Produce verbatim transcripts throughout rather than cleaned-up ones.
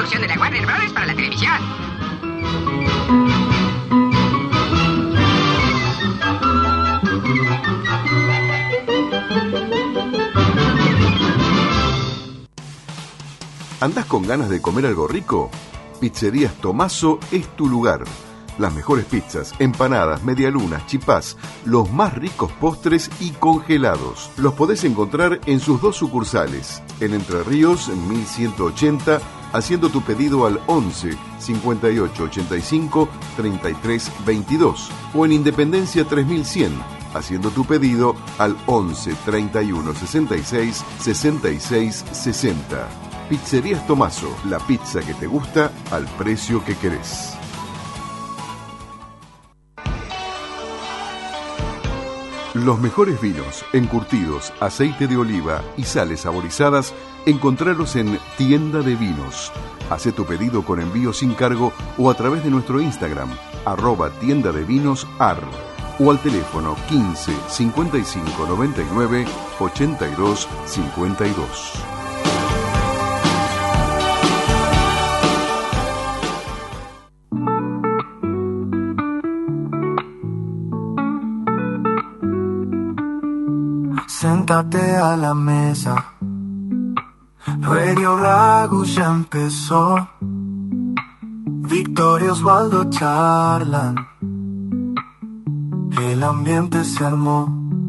incursión de la Warner Bros. Para la televisión. ¿Andás con ganas de comer algo rico? Pizzerías Tomaso es tu lugar. Las mejores pizzas, empanadas, medialunas, chipás, los más ricos postres y congelados. Los podés encontrar en sus dos sucursales, en Entre Ríos, en mil ciento ochenta, haciendo tu pedido al once, cincuenta y ocho, ochenta y cinco, treinta y tres, veintidós, o en Independencia tres mil cien, haciendo tu pedido al once, treinta y uno, sesenta y seis, sesenta y seis, sesenta. Pizzerías Tomaso, la pizza que te gusta al precio que querés. Los mejores vinos, encurtidos, aceite de oliva y sales saborizadas, encontralos en Tienda de Vinos. Hacé tu pedido con envío sin cargo o a través de nuestro Instagram, arroba tienda de vinos ar, o al teléfono quince, cincuenta y cinco, noventa y nueve, ochenta y dos, cincuenta y dos. Siéntate a la mesa. Radio Ragu ya empezó. Victoria y Osvaldo charlan. El ambiente se armó.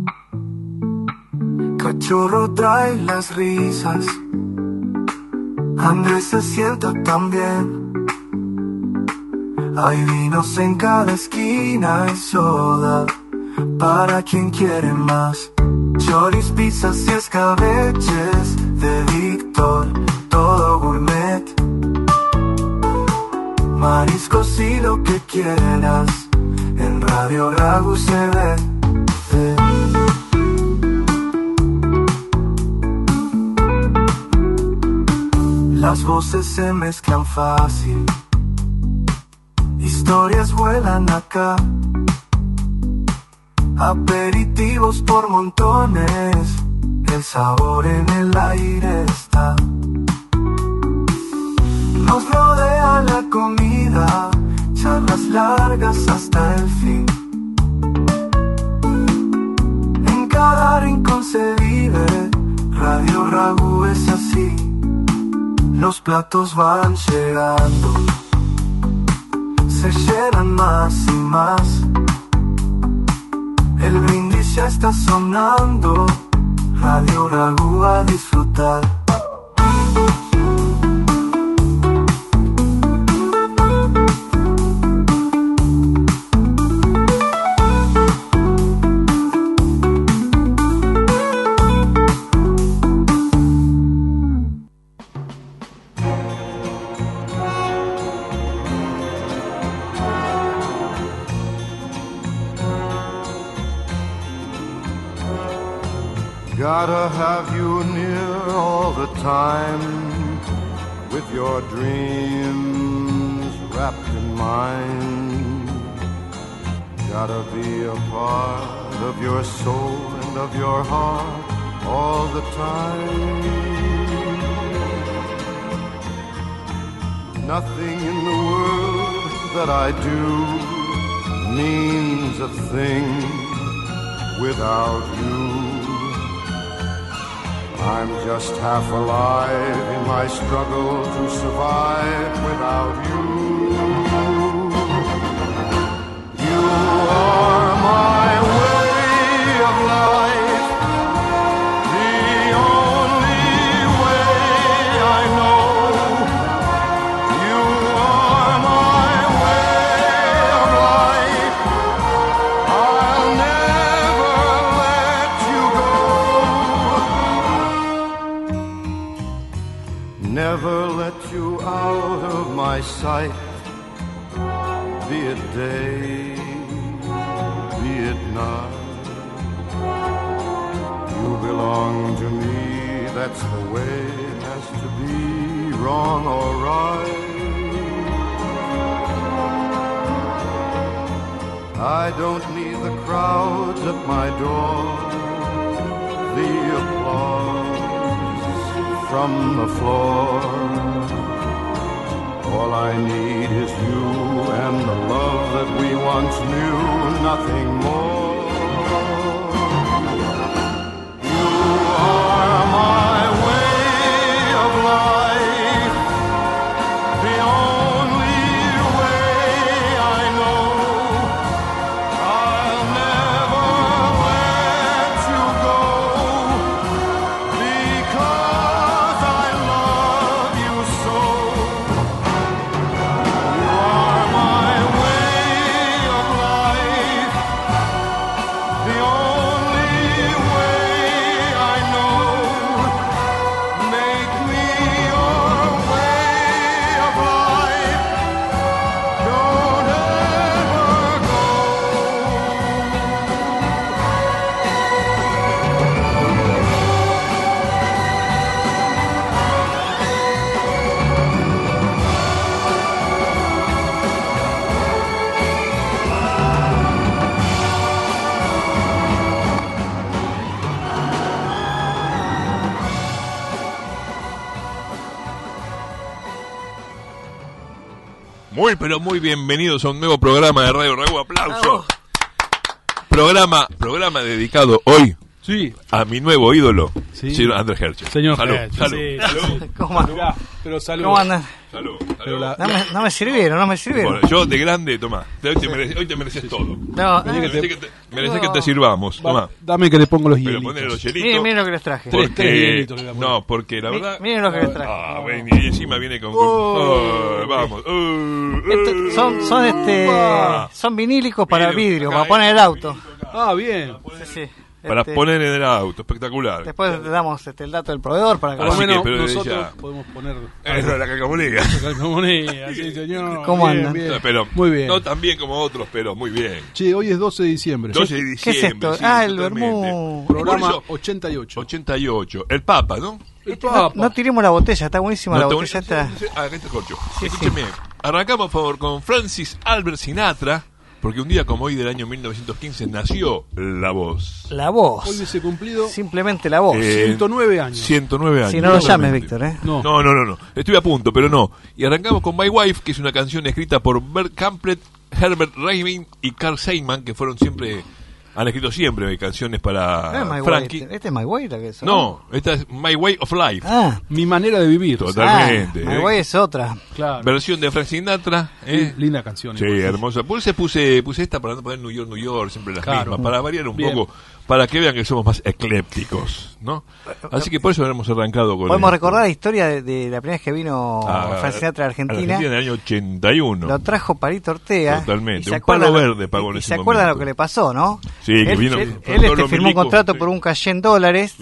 Cachorro trae las risas. Andrés se sienta también. Hay vinos en cada esquina y soda para quien quiere más. Choris, pizzas y escabeches de Víctor, todo gourmet. Mariscos y lo que quieras, en Radio Ragu se ve. Eh. Las voces se mezclan fácil, historias vuelan acá. Aperitivos por montones, el sabor en el aire está. Nos rodea la comida, charlas largas hasta el fin. En cada rincón se vive, Radio Ragu es así. Los platos van llegando, se llenan más y más. El brindis ya está sonando, Radio Ragu a disfrutar. Gotta have you near all the time, with your dreams wrapped in mine. Gotta be a part of your soul and of your heart all the time. Nothing in the world that I do means a thing without you. I'm just half alive in my struggle to survive without you. You are my way of life, the only way I know. You are my way of life, I'll never let you go. Never let you out of my sight, be it day, be it night. You belong to me, that's the way it has to be, wrong or right. I don't need the crowds at my door, the applause from the floor. All I need is you and the love that we once knew, nothing more. You are my way of life, the only way I know. I'll never let you go, because I love you so. You are my way of life, the only way I know. Make me your way of life, don't ever go. Muy pero muy bienvenidos a un nuevo programa de Radio Raúl. Aplauso. Programa, programa dedicado hoy Sí, a mi nuevo ídolo, Sí. señor Andrés Herche. señor. Salud, Herche, salud, sí, salud, sí. ¿Cómo andan? Mirá, pero salud. ¿Cómo andan? salud, Pero salud. la- No me, no me sirvieron, no me sirvieron. Bueno, yo de grande, tomá, hoy te mereces, hoy te mereces todo. No, Vení que ah, Mereces que te, mereces que No. te sirvamos, Va, tomá. dame que le pongo los Pero hielitos. ponele los hielitos. miren, miren lo que les traje. Tres, tres Porque, hielitos le voy a poner. no, porque la Mi- verdad... Miren lo que les traje. Ah, bueno, y encima viene con... con- oh, vamos. oh, Esto- oh, son, son este, ah. son vinílicos para Vidrio, vidrio, acá para poner hay el auto. Ah, bien. Sí, sí. Para Este, poner en el auto, espectacular. Después le damos este, el dato del proveedor para que Por lo Así que, menos pero desde nosotros ya. podemos poner Eso es la calcamonía. calcamonía, sí, señor. ¿Cómo Bien, andan? bien. Pero Muy bien. no tan bien como otros, pero muy bien. Che, hoy es doce de diciembre. doce de ¿Qué diciembre. es esto? sí, Ah, el totalmente. vermú. Programa Por eso, ochenta y ocho. ochenta y ocho. El Papa, ¿no? El Este, no, Papa. no tiremos la botella, está buenísima la No, te botella voy a- esta. Ah, acá está el corcho. Sí, Escúcheme. Arrancamos, por favor, con Francis Albert Sinatra, porque un día como hoy del año mil novecientos quince nació La Voz. La Hoy voz. hubiese cumplido Simplemente la voz. Eh, ciento nueve años. ciento nueve años. Si no lo llames, Totalmente. Víctor, ¿eh? No. No, no, no, no. Estoy a punto, pero no. Y arrancamos con My Wife, que es una canción escrita por Bert Kamplet, Herbert Raymond y Carl Seiman, que fueron siempre, han escrito siempre canciones para No es My Way, Frankie. este, este es My Way, la que es. No, esta es My Way of Life. Ah, Mi manera de vivir. Totalmente. ah, My ¿eh? Way es otra. Claro. Versión de Frank Sinatra. ¿eh? Linda canción. Sí, igual. hermosa. Por eso puse, puse esta para no poner New York, New York, siempre las Claro. mismas, para variar un Bien. poco, para que vean que somos más eclépticos, ¿no? Así que por eso hemos arrancado con Podemos esto. recordar la historia de, de la primera vez que vino Ah, Frank Sinatra a Argentina. Argentina en el año ochenta y uno. Lo trajo Parito Ortega. Totalmente. y se Un acuerdan palo lo- verde pagó en y ese se acuerdan momento. lo que le pasó, ¿no? Sí, que él, vino Él, con él, todos este, los firmó un milicos, contrato sí. por un caché en dólares.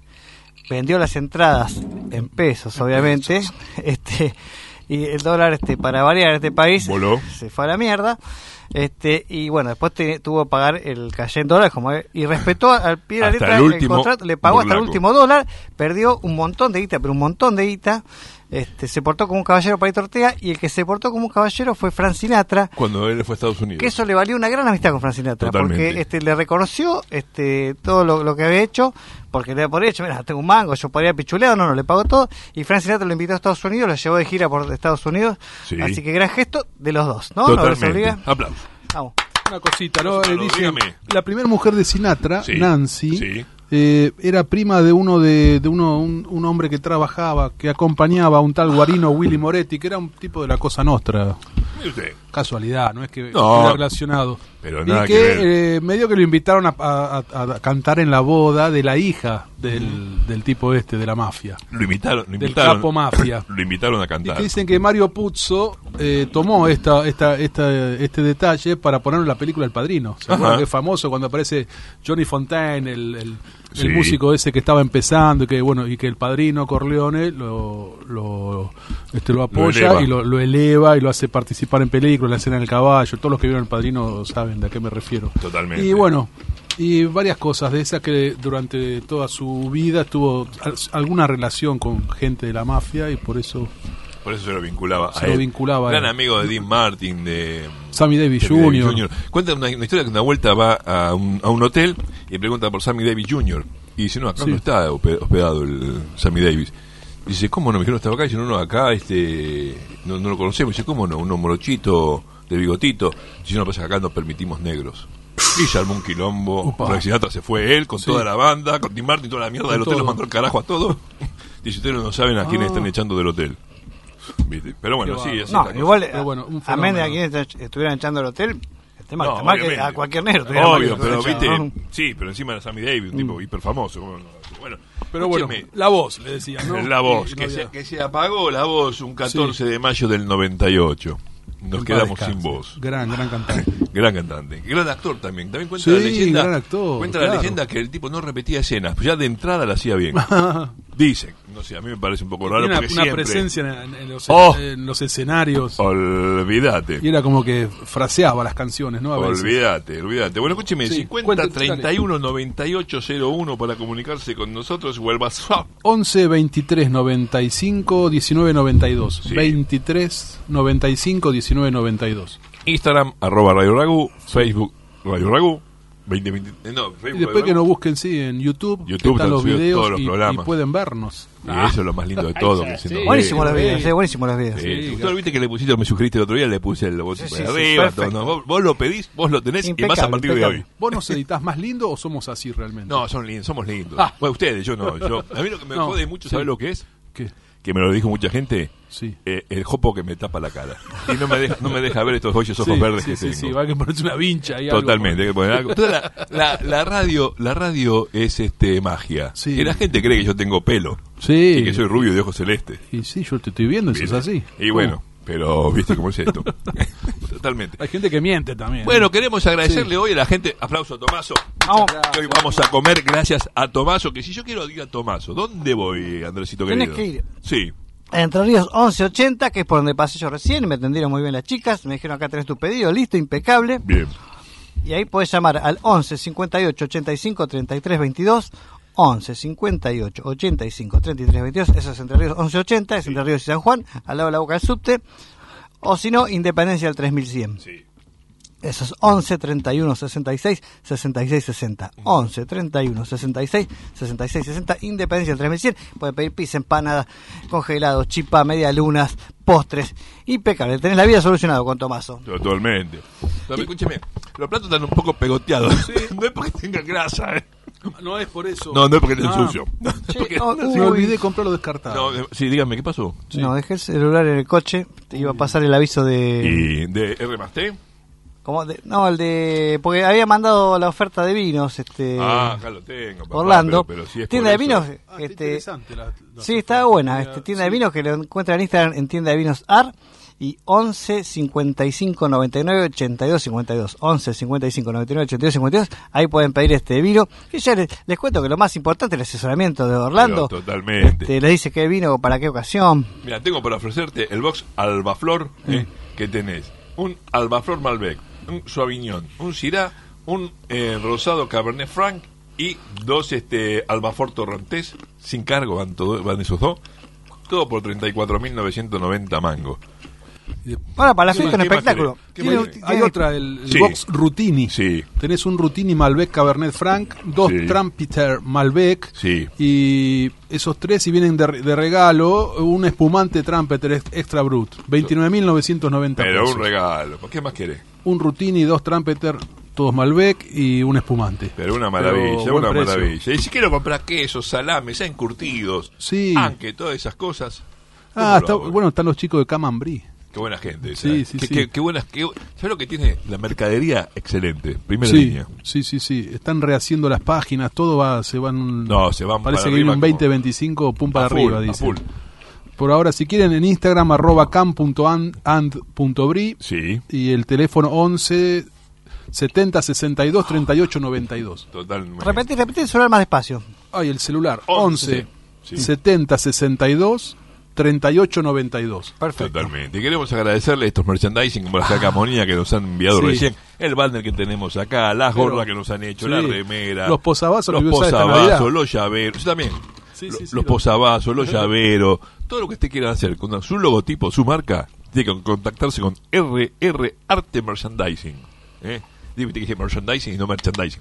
Vendió las entradas en pesos, obviamente. este Y el dólar, este para variar en este país, Voló. se fue a la mierda. Este y bueno, después te- tuvo que pagar el caché en dólares como y respetó al pie de la Hasta letra el el, último contrato, le pagó hasta el burlaco. último dólar, perdió un montón de guita, pero un montón de guita. Este, se portó como un caballero Parito Ortega, y el que se portó como un caballero fue Frank Sinatra, Cuando él fue a Estados Unidos. que eso le valió una gran amistad con Frank Sinatra. Totalmente. Porque este, le reconoció este, todo lo, lo que había hecho, porque le había dicho, mira, tengo un mango, yo podría pichulear, no, no, le pagó todo, y Frank Sinatra lo invitó a Estados Unidos, lo llevó de gira por Estados Unidos, Sí. así que gran gesto de los dos, ¿no? ¿No les Totalmente. obliga? Aplausos. Vamos. Una cosita, ¿no? Claro, Eh, dicen, dígame. la primera mujer de Sinatra, Sí, Nancy, sí. eh, era prima de uno de, de uno un, un hombre que trabajaba, que acompañaba a un tal Guarino Willy Moretti, que era un tipo de la Cosa Nostra. Mire usted. Casualidad, no es que No, estuviera relacionado. pero y nada que, que ver. eh, medio que lo invitaron a, a- a- a cantar en la boda de la hija del, del tipo este, de la mafia. Lo invitaron, lo Del invitaron. capo mafia. Lo invitaron a Y cantar. que dicen que Mario Puzo eh, tomó esta, esta, esta, este detalle para ponerlo en la película El Padrino. ¿Se acuerdan Ajá. que es famoso cuando aparece Johnny Fontaine, el, el, Sí. el músico ese que estaba empezando y que bueno y que el Padrino Corleone lo, lo, este, lo apoya eleva. y lo, lo eleva y lo hace participar en películas, la escena del caballo? Todos los que vieron El Padrino saben de a qué me refiero. Totalmente. Y bueno, y varias cosas de esas que durante toda su vida tuvo al- alguna relación con gente de la mafia y por eso Por eso se lo vinculaba Se a lo él. vinculaba a Gran él. amigo de Dean Martin, de Sammy Davis Sammy Davis junior Cuenta una, una historia que una vuelta va a un, a un hotel y pregunta por Sammy Davis junior Y dice, no, acá Sí. no está hospe- hospedado el Sammy Davis. Dice, ¿cómo no? Me dijeron, estaba acá. Dice, no, no, acá este, no, no lo conocemos. Dice, ¿cómo no? Un morochito de bigotito. Dice, no, pasa que acá no permitimos negros. Y se armó un quilombo. Frank Sinatra se fue él con sí. toda la banda, con Tim Martin, toda la mierda con del hotel, los mandó el carajo a todos. Dice, ustedes no saben a quién ah. están echando del hotel. ¿Viste? Pero bueno, sí, así no, igual, pero bueno, amén de a quienes estuvieran echando del hotel, el tema no, el tema que a cualquier negro. Obvio, pero viste, ¿no? Sí, pero encima era Sammy Davis, un tipo mm. hiper famoso. Bueno, pero bueno, la voz, le decía, ¿no? La voz, y, que, no se, que se apagó la voz un catorce sí. de mayo del noventa y ocho. Nos en quedamos sin voz. Gran, gran cantante. Gran cantante. Gran actor también. También cuenta sí, la leyenda. Gran actor, cuenta claro. la leyenda que el tipo no repetía escenas, pues ya de entrada la hacía bien. Dicen, no sé, a mí me parece un poco raro. Tiene porque una, siempre... una presencia en, en, los, oh, en los escenarios. Olvídate. Y era como que fraseaba las canciones, ¿no? A olvídate, olvídate. Bueno, escúcheme, sí, cincuenta treinta y uno noventa y ocho cero uno para comunicarse con nosotros o el WhatsApp. once veintitrés noventa y cinco diecinueve noventa y dos. Sí. veintitrés noventa y cinco diecinueve noventa y dos. Instagram, arroba Radio Ragu, Facebook, Radio Ragu. veinte, veinte, no, Facebook, y después que nos busquen, sí, en YouTube, YouTube están los videos los y, y pueden vernos. Y ah. eso es lo más lindo de todo. Que sí. se nos buenísimo los videos, sí, buenísimo los videos. Sí, sí, claro. Viste que le pusiste, me suscribiste el otro día, le puse el logo sí, sí, arriba. Sí, todo, ¿no? vos, vos lo pedís, vos lo tenés impecable, y más a partir impecable. de hoy. ¿Vos nos editás más lindo o somos así realmente? No, son lindos, somos lindos. Ah. Bueno, ustedes, yo no. Yo, a mí lo que me no. jode mucho, ¿sabés sí. lo que es? ¿Qué? Que me lo dijo mucha gente, sí. eh, el jopo que me tapa la cara. Y no me deja, no me deja ver estos hoyos ojos sí, verdes sí, que sí, tengo. Sí, va a que ponerse una vincha ahí. Totalmente, hay que poner algo. La, la, la radio, la radio es este magia. Sí. Y la gente cree que yo tengo pelo. Sí. Y que soy rubio de ojos celestes. Y sí, yo te estoy viendo, eso es así. Y bueno, ¿cómo? Pero viste cómo es esto. Totalmente. Hay gente que miente también. Bueno, queremos agradecerle sí. hoy a la gente. Aplauso a Tomaso. Oh, hoy vamos a comer gracias a Tomaso. Que si yo quiero ir a Tomaso, ¿dónde voy, Andresito querido? Tienes que ir. Sí. Entre Ríos once ochenta, que es por donde pasé yo recién, me atendieron muy bien las chicas, me dijeron acá tenés tu pedido, listo, impecable. Bien. Y ahí podés llamar al once cincuenta y ocho ochenta y cinco treinta y tres veintidós, once cincuenta y ocho ochenta y cinco treinta y tres veintidós, eso es Entre Ríos once ochenta, es sí. Entre Ríos y San Juan, al lado de la boca del subte, o si no, Independencia del tres mil cien. Sí. Eso es once treinta y uno sesenta y seis sesenta y seis sesenta. once treinta y uno sesenta y seis sesenta y seis sesenta. Independencia del tres mil cien. Puede pedir pizza, empanada, congelados, chipá, medialunas, postres. Impecable. Tenés la vida solucionada con Tomaso. Totalmente. Pero, escúcheme, los platos están un poco pegoteados. Sí. No es porque tengan grasa, ¿eh? No es por eso. No, no es porque esté ah. sucio. No, che, porque... oh, me olvidé comprarlo descartado. No, sí, dígame, ¿qué pasó? Sí. No, dejé el celular en el coche. Te iba a pasar el aviso de... ¿Y de R más T? Como de, no, el de... Porque había mandado la oferta de vinos, este... Ah, acá lo tengo, papá, Orlando. Pero, pero si es tienda de vinos, ah, este... La, la sí, está buena. Este, tienda sí. de vinos que lo encuentran en Instagram en tienda de vinos A R y once cincuenta y cinco noventa y nueve ochenta y dos cincuenta y dos. once cincuenta y cinco noventa y nueve ochenta y dos cincuenta y dos. Ahí pueden pedir este vino. Que ya les, les cuento que lo más importante es el asesoramiento de Orlando. Pero totalmente. Este, les dice qué vino, para qué ocasión. Mira, tengo para ofrecerte el box Albaflor, mm. eh, que tenés. Un Albaflor Malbec, un Sauvignon, un Syrah, un eh, rosado Cabernet Franc y dos este Albafort Torrontés sin cargo, van, todo, van esos dos, todo por treinta y cuatro mil novecientos noventa mangos. Ahora, para la fiesta un espectáculo. Tiene, hay otra, el, el sí. box Rutini. Sí. Tenés un Rutini Malbec Cabernet Franc, dos sí. Trumpeter Malbec. Sí. Y esos tres, si vienen de, de regalo, un espumante Trumpeter Extra Brut. veintinueve mil novecientos noventa Pero pesos. Un regalo. ¿Qué más querés? Un Rutini, dos Trumpeter, todos Malbec y un espumante. Pero una maravilla, Pero una precio. maravilla. Y si quiero comprar quesos, salames, ya encurtidos, sí. aunque todas esas cosas. Ah, está, bueno, están los chicos de Camembert. Qué buena gente. Sí, sí, qué, sí. Qué, qué buenas. Qué, ¿sabes lo que tiene? La mercadería excelente. Primera sí, línea. Sí, sí, sí. Están rehaciendo las páginas. Todo va, se van. No, se van. Parece para que viene un veinte veinticinco pum para full, arriba, dice. Full. Por ahora, si quieren, en Instagram, arroba cam punto and punto bri. Sí. Y el teléfono once setenta sesenta y dos treinta y ocho noventa y dos. Totalmente. Repetí, repetí el celular más despacio. Ay, el celular. once setenta sesenta y dos treinta y ocho noventa y dos. Perfecto. Totalmente. Y queremos agradecerle estos merchandising como la Jaca Monía que nos han enviado sí. recién, el banner que tenemos acá, las gorras que nos han hecho, sí. la remera, los posavasos, los posavasos, los llaveros, yo también. Sí, sí, sí, los posavasos, los llaveros, todo lo que usted quiera hacer con su logotipo, su marca, tiene que contactarse con R R Arte Merchandising. ¿Eh? Dime que dije merchandising y no merchandising.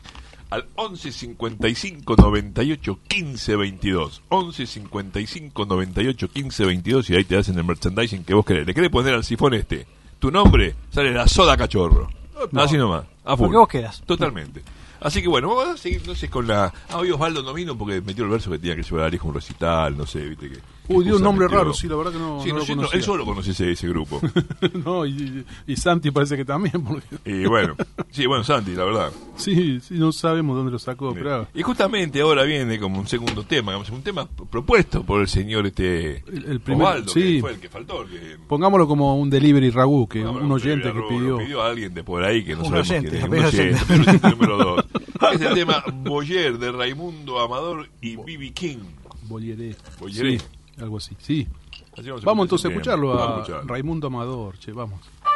al once cincuenta y cinco noventa y ocho quince veintidós. once cincuenta y cinco noventa y ocho quince veintidós y ahí te hacen el merchandising que vos querés. Le querés poner al sifón este tu nombre, sale la soda cachorro. No. Así nomás, a full. Porque vos quedas. Totalmente. Así que bueno, vamos a seguir entonces con la... Ah, hoy Osvaldo no vino porque metió el verso que tenía que llevar a Alejo un recital, no sé, viste que... Uy, dio un nombre metió... raro, sí, la verdad que no, sí, no, no lo sí, conocía. No, él solo conoce ese, ese grupo. No, y, y Santi parece que también. Porque... Y bueno, sí, bueno, Santi, la verdad. Sí, sí, no sabemos dónde lo sacó, pero... Y justamente ahora viene como un segundo tema, digamos, un tema propuesto por el señor este el, el primer, Osvaldo, sí. que fue el que faltó. Que... Pongámoslo como un delivery ragú, que Pongámoslo un oyente que Ragu, pidió... pidió a alguien de por ahí que no un sabemos oyente, quién es. Un oyente, oyente, oyente número dos. Es el tema Boyer de Raimundo Amador y B B King. Boyeré. Boyeré. Sí, algo así, sí. Así vamos, vamos entonces a escucharlo vamos a, a escucharlo. Raimundo Amador, che, vamos.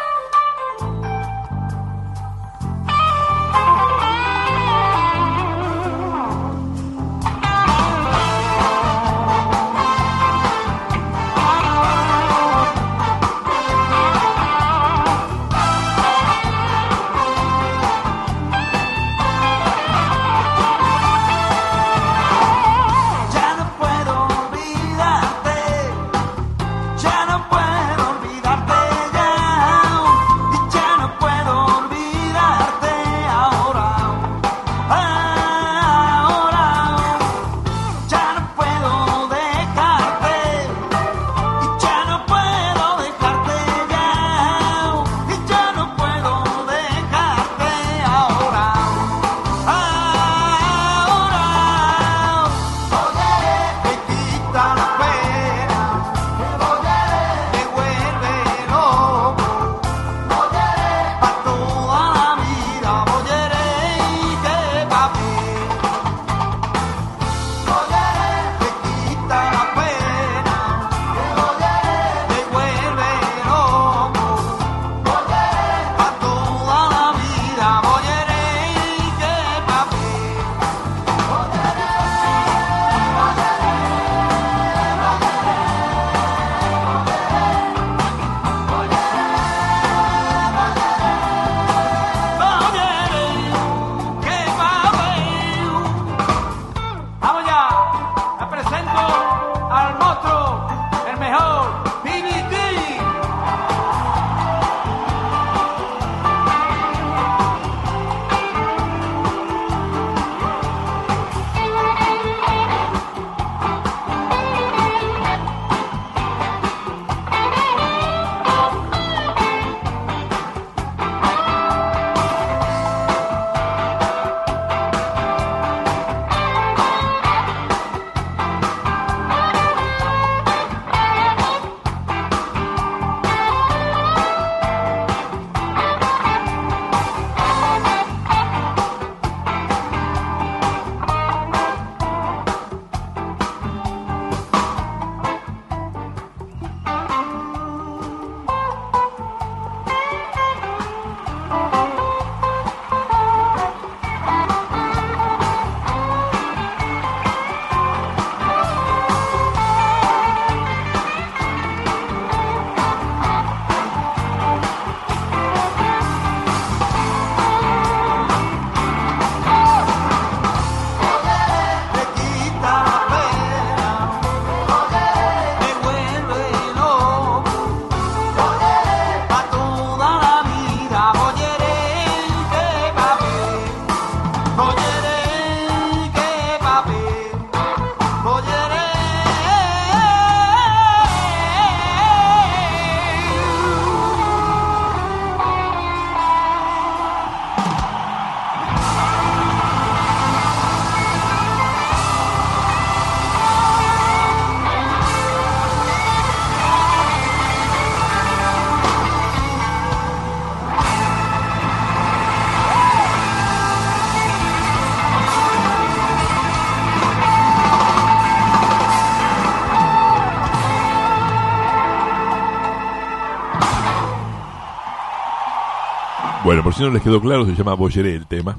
Bueno, por si no les quedó claro, se llama Boyeré el tema.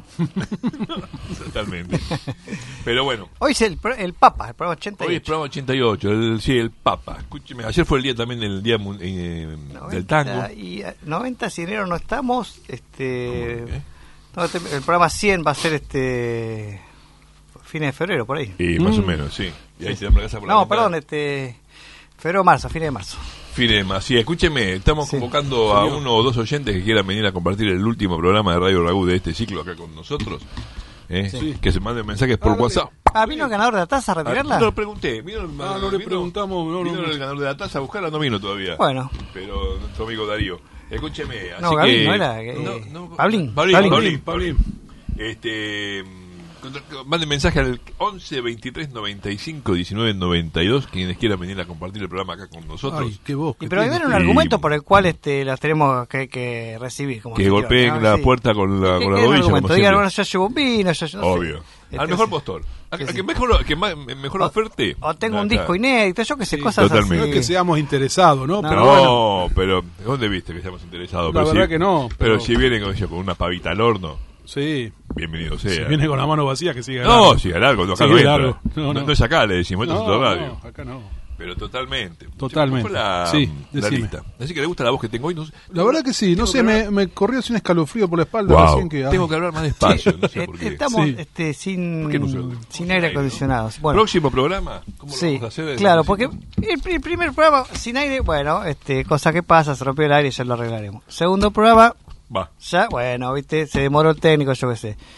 Totalmente. Pero bueno. Hoy es el, el Papa, el programa ochenta y ocho. Hoy es el programa ochenta y ocho, el, sí, el Papa. Escúcheme, ayer fue el día también del día eh, noventa, del tango. Y noventa, si enero no estamos, este... ¿Eh? No, este- el programa cien va a ser este fines de febrero, por ahí. Y más o menos, sí. Y ahí se dan la casa por la No, ventana. perdón, este febrero marzo, fines de marzo. Firema, sí, escúcheme, estamos Sí. convocando a uno o dos oyentes que quieran venir a compartir el último programa de Radio Ragú de este ciclo acá con nosotros. ¿eh? Sí. Que se manden mensajes por Ah, no, WhatsApp. Ah, ¿vino el ganador de la taza a retirarla? Ah, no lo pregunté. ¿Vino el, Ah, no le vino- preguntamos, no, ¿Vino no. el ganador de la taza a buscarla? No vino todavía. Bueno. Pero nuestro amigo Darío. Escúcheme, así No, que... Gabriel, no era, eh, Pablín. Pablín, Pablín. Pablín, Pablín. Este... Manden mensaje al once veintitrés noventa y cinco diecinueve noventa y dos quienes quieran venir a compartir el programa acá con nosotros. Ay, qué voz. Y que pero ahí tiene. viene un Sí. argumento por el cual este las tenemos que, que recibir. Como Que señor, golpeen ¿no? la Sí. puerta con la, ¿Qué- con la qué es un rodilla, como argumento? Digan, siempre. bueno, yo llevo un vino, yo, yo no sé. Obvio. Este, Al mejor sí. postor. A, Sí, a sí. que mejor, que más, mejor O- oferte. O tengo un Acá. disco inédito, yo que sé, cosas Totalmente. No así. es que seamos interesados, ¿no? No, Pero No, bueno, pero ¿dónde viste que estamos interesados? La Pero verdad si- que no, Pero, pero- si vienen con, con una pavita al horno, sí. bienvenido sea. Si viene con la mano vacía, que siga. No, largo. sigue largo, acá Sigue no entra. largo. No, No, no. no es acá, le decimos, esto es otra radio. no, acá no. Pero totalmente. Totalmente. ¿Cómo fue la, Sí, la decime. lista? Así que le gusta la voz que tengo hoy. No, sé- La verdad que sí, no tengo sé, que me, hablar- me corrió así un escalofrío por la espalda Guau, recién que... tengo ay. que hablar más despacio, no sé Eh, por qué. Estamos Sí. este, sin, ¿Por qué no se- sin aire acondicionado. Bueno, Próximo programa, ¿cómo lo sí, vamos a hacer? claro, porque el, pri- primer programa sin aire, bueno, este cosa que pasa, se rompió el aire y ya lo arreglaremos. Segundo programa, Va. ya, bueno, viste, se demoró el técnico, yo qué sé.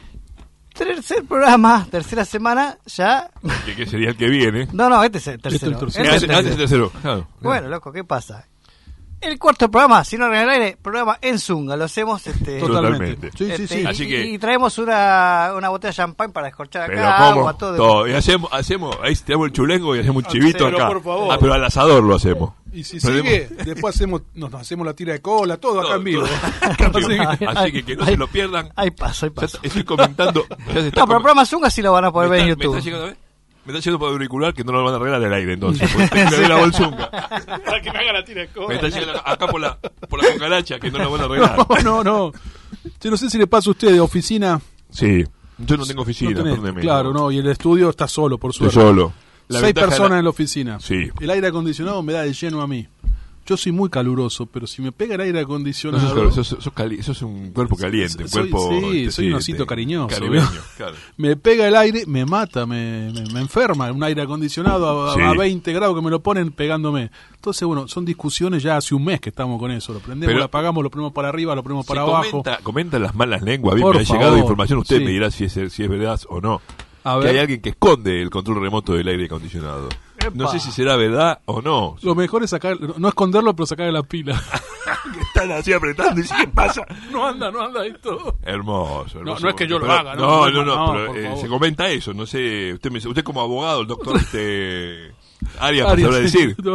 Tercer programa, tercera semana, ya... Que, que sería el que viene. No, no, este es el tercero. Este es el tercero. Este Ah, es el ese- ah, ese es el tercero. tercero. Claro. Bueno, loco, ¿qué pasa? El cuarto programa, si no arregla el aire, programa en Zunga, lo hacemos este, Totalmente. Totalmente. Sí, sí, este, sí. y, Así que- y traemos una, una botella de champán para escorchar Pero acá, cómo, agua, todo. todo. Y hacemos, hacemos, ahí tiramos el chulengo y hacemos un chivito pero acá. por favor. Ah, pero al asador lo hacemos. Y si Prendemos- sigue, después hacemos, nos, nos hacemos la tira de cola, todo acá Todo, en vivo. todo. Así que- Así que que no Ay, se lo pierdan. Hay paso, hay Ya paso. estoy comentando. ya se está No, pero com- el programa Zunga sí lo van a poder me ver en está- me YouTube. está llegando, ¿eh? Me está llegando por auricular que no lo van a arreglar el aire entonces. Porque tengo que ver la bolsunga. Para que me haga la tira de cola. Me está llegando acá por la, por la cucaracha que no la van a arreglar. No, no, no. Yo no sé si le pasa a usted de oficina. Sí, yo no tengo oficina, No tenés- perdóneme. claro, no, y el estudio está solo, por Estoy suerte. solo. La Seis ventaja personas de la- en la oficina. Sí. El aire acondicionado me da de lleno a mí. Yo soy muy caluroso, pero si me pega el aire No, acondicionado, sos, sos, sos, cali- sos un cuerpo caliente, un Soy- cuerpo... sí, este, soy un este, osito cariñoso, Caribeño, ¿vio? claro. me pega el aire, me mata, me, me, me enferma. Un aire acondicionado a, Sí. a veinte grados que me lo ponen pegándome. Entonces, bueno, son discusiones ya hace un mes que estamos con eso. Lo prendemos, Pero- lo apagamos, lo ponemos para arriba, lo ponemos para Se abajo. comenta, comentan las malas lenguas, bien, Por me ha llegado favor, información, usted sí. me dirá si es, si es verdad o no. A Que ver. hay alguien que esconde el control remoto del aire acondicionado. No Epa. sé si será verdad o no. Lo mejor es sacar, no esconderlo, pero sacarle la pila. Que están así apretando y ¿qué pasa? no anda, no anda esto. Hermoso, hermoso. no es que yo lo Pero- haga, no, no, no, no, no, pero por eh, favor. se comenta eso, no sé, usted me, usted como abogado, el doctor este Arias, Arias, sabrá sí. decir.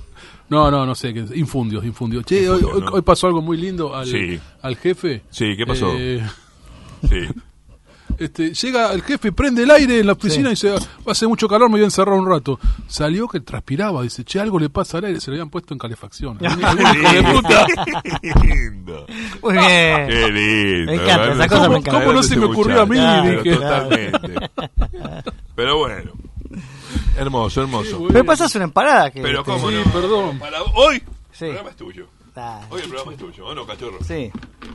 No, no, no sé, que- infundios, infundios. Che, hoy, hoy- ¿no? hoy pasó algo muy lindo al, Sí. al jefe. Sí, ¿qué pasó? Eh, Sí. este, llega el jefe, prende el aire en la oficina Sí. y dice, hace mucho calor, me voy a encerrar un rato. Salió que transpiraba, dice, che, algo le pasa al aire, se lo habían puesto en calefacción. Algún hijo de puta. Qué lindo. Muy bien. Qué lindo. Me encanta, ¿verdad? esa cosa ¿Cómo- me encanta. cómo no se me ocurrió a mí? Claro, Dije. totalmente. Pero bueno. Hermoso, hermoso. Me pasas una empanada que Pero este, cómo Sí, no. perdón. Para hoy, Sí. el programa es tuyo. Ah, Hoy el programa es tuyo, ¿o no, cachorro? sí.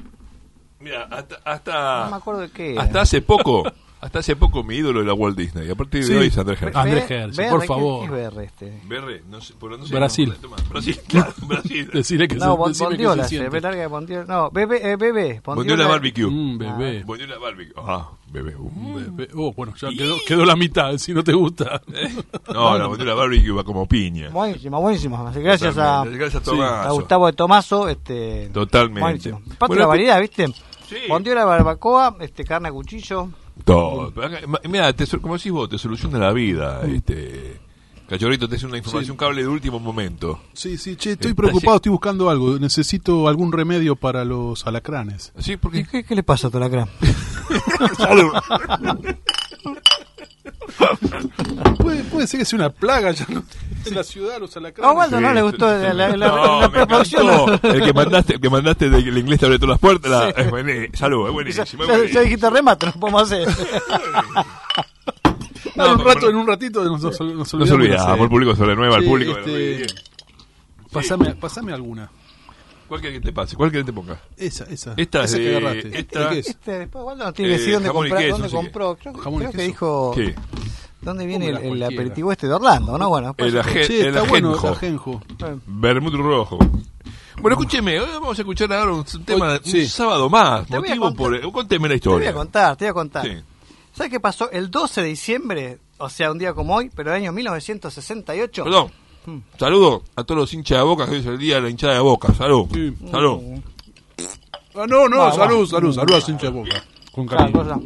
Mira, hasta, hasta, No me acuerdo de qué. era. hasta hace poco, hasta hace poco mi ídolo era Walt Disney. A partir de Sí. hoy es Andrés Herrera. Andrés Ve- Herz, ve- por ¿qué- favor. qué es B R este? Berre, no sé, pero no sé. Brasil. no, toma, Brasil, claro, Brasil. Decirle que No, se, Bon- decime que Bondiola, se se siente. ve larga de Bondiola. No, bebé, eh, bebé. Bondiola Barbecue. Mm, bebé. Bondiola Barbecue. Ah, bebé. Uh. Bebé. Oh, bueno, ya quedó, quedó la mitad, si no te gusta. No, la Bondiola Barbecue va como piña. Buenísima, buenísima. Así que gracias a, Totalmente. Gracias a Sí, Tomás. a Gustavo de Tomaso. Este, Totalmente. buenísimo. Aparte Bueno, la variedad, ¿viste? Sí. Bondiola barbacoa, este, carne a cuchillo. Todo. Pero acá, ma- Mira, te, sol- como decís vos, te soluciona la vida. Este, Cachorrito, te hace una información, Sí. un cable de último momento. Sí, sí, che, estoy Está preocupado, lle- estoy buscando algo. Necesito algún remedio para los alacranes. ¿Sí? ¿Y Porque qué, qué le pasa a Tolacrán? Puede, puede ser que sea una plaga ya no- en la ciudad, los A alacranes. Waldo no Sí, le sí, gustó sí. la, la, la, No, la me preproducción. encantó. El que mandaste, el que mandaste de que el inglés te abre todas las puertas. la- es buenísimo. Salud, es Ya, buenísimo. es ya- ya buenísimo. dijiste remate, no podemos hacer. Dale, un No, rato, pero- en un ratito nos, nos, nos No se olvidamos. olvida, Sí. el público se renueva, el Sí, público. este, de la- Pasame, pasame alguna. ¿Cuál querés que te pase? ¿Cuál querés que te ponga? Esa, esa. Esta esa es que de... agarraste. Esta... ¿Qué es? Este, después Waldo no tiene que Eh, decir dónde, jamón y comprar, queso, dónde sí que- compró. Creo, Jamón y creo que queso. dijo ¿Qué? dónde viene el, Cómela el cualquiera. aperitivo este de Orlando, ¿no? Bueno, después- El aje- Sí, el está bueno, ajenjo. el ajenjo. Vermut rojo. Bueno, escúcheme, hoy vamos a escuchar ahora un tema, Hoy- sí. un sábado más. Te voy a Motivo contar- por... Conteme la Te voy historia. a contar, te voy a contar. Sí. ¿Sabes qué pasó? El doce de diciembre, o sea, un día como hoy, pero del año mil novecientos sesenta y ocho. Perdón. Saludo a todos los hinchas de Boca, que hoy es el día de la hinchada de Boca. Salud. Sí. Salud. Ah, no, no, Va, salud, va. salud, salud a Cincha de Boca. Con Claro, cariño. cosa.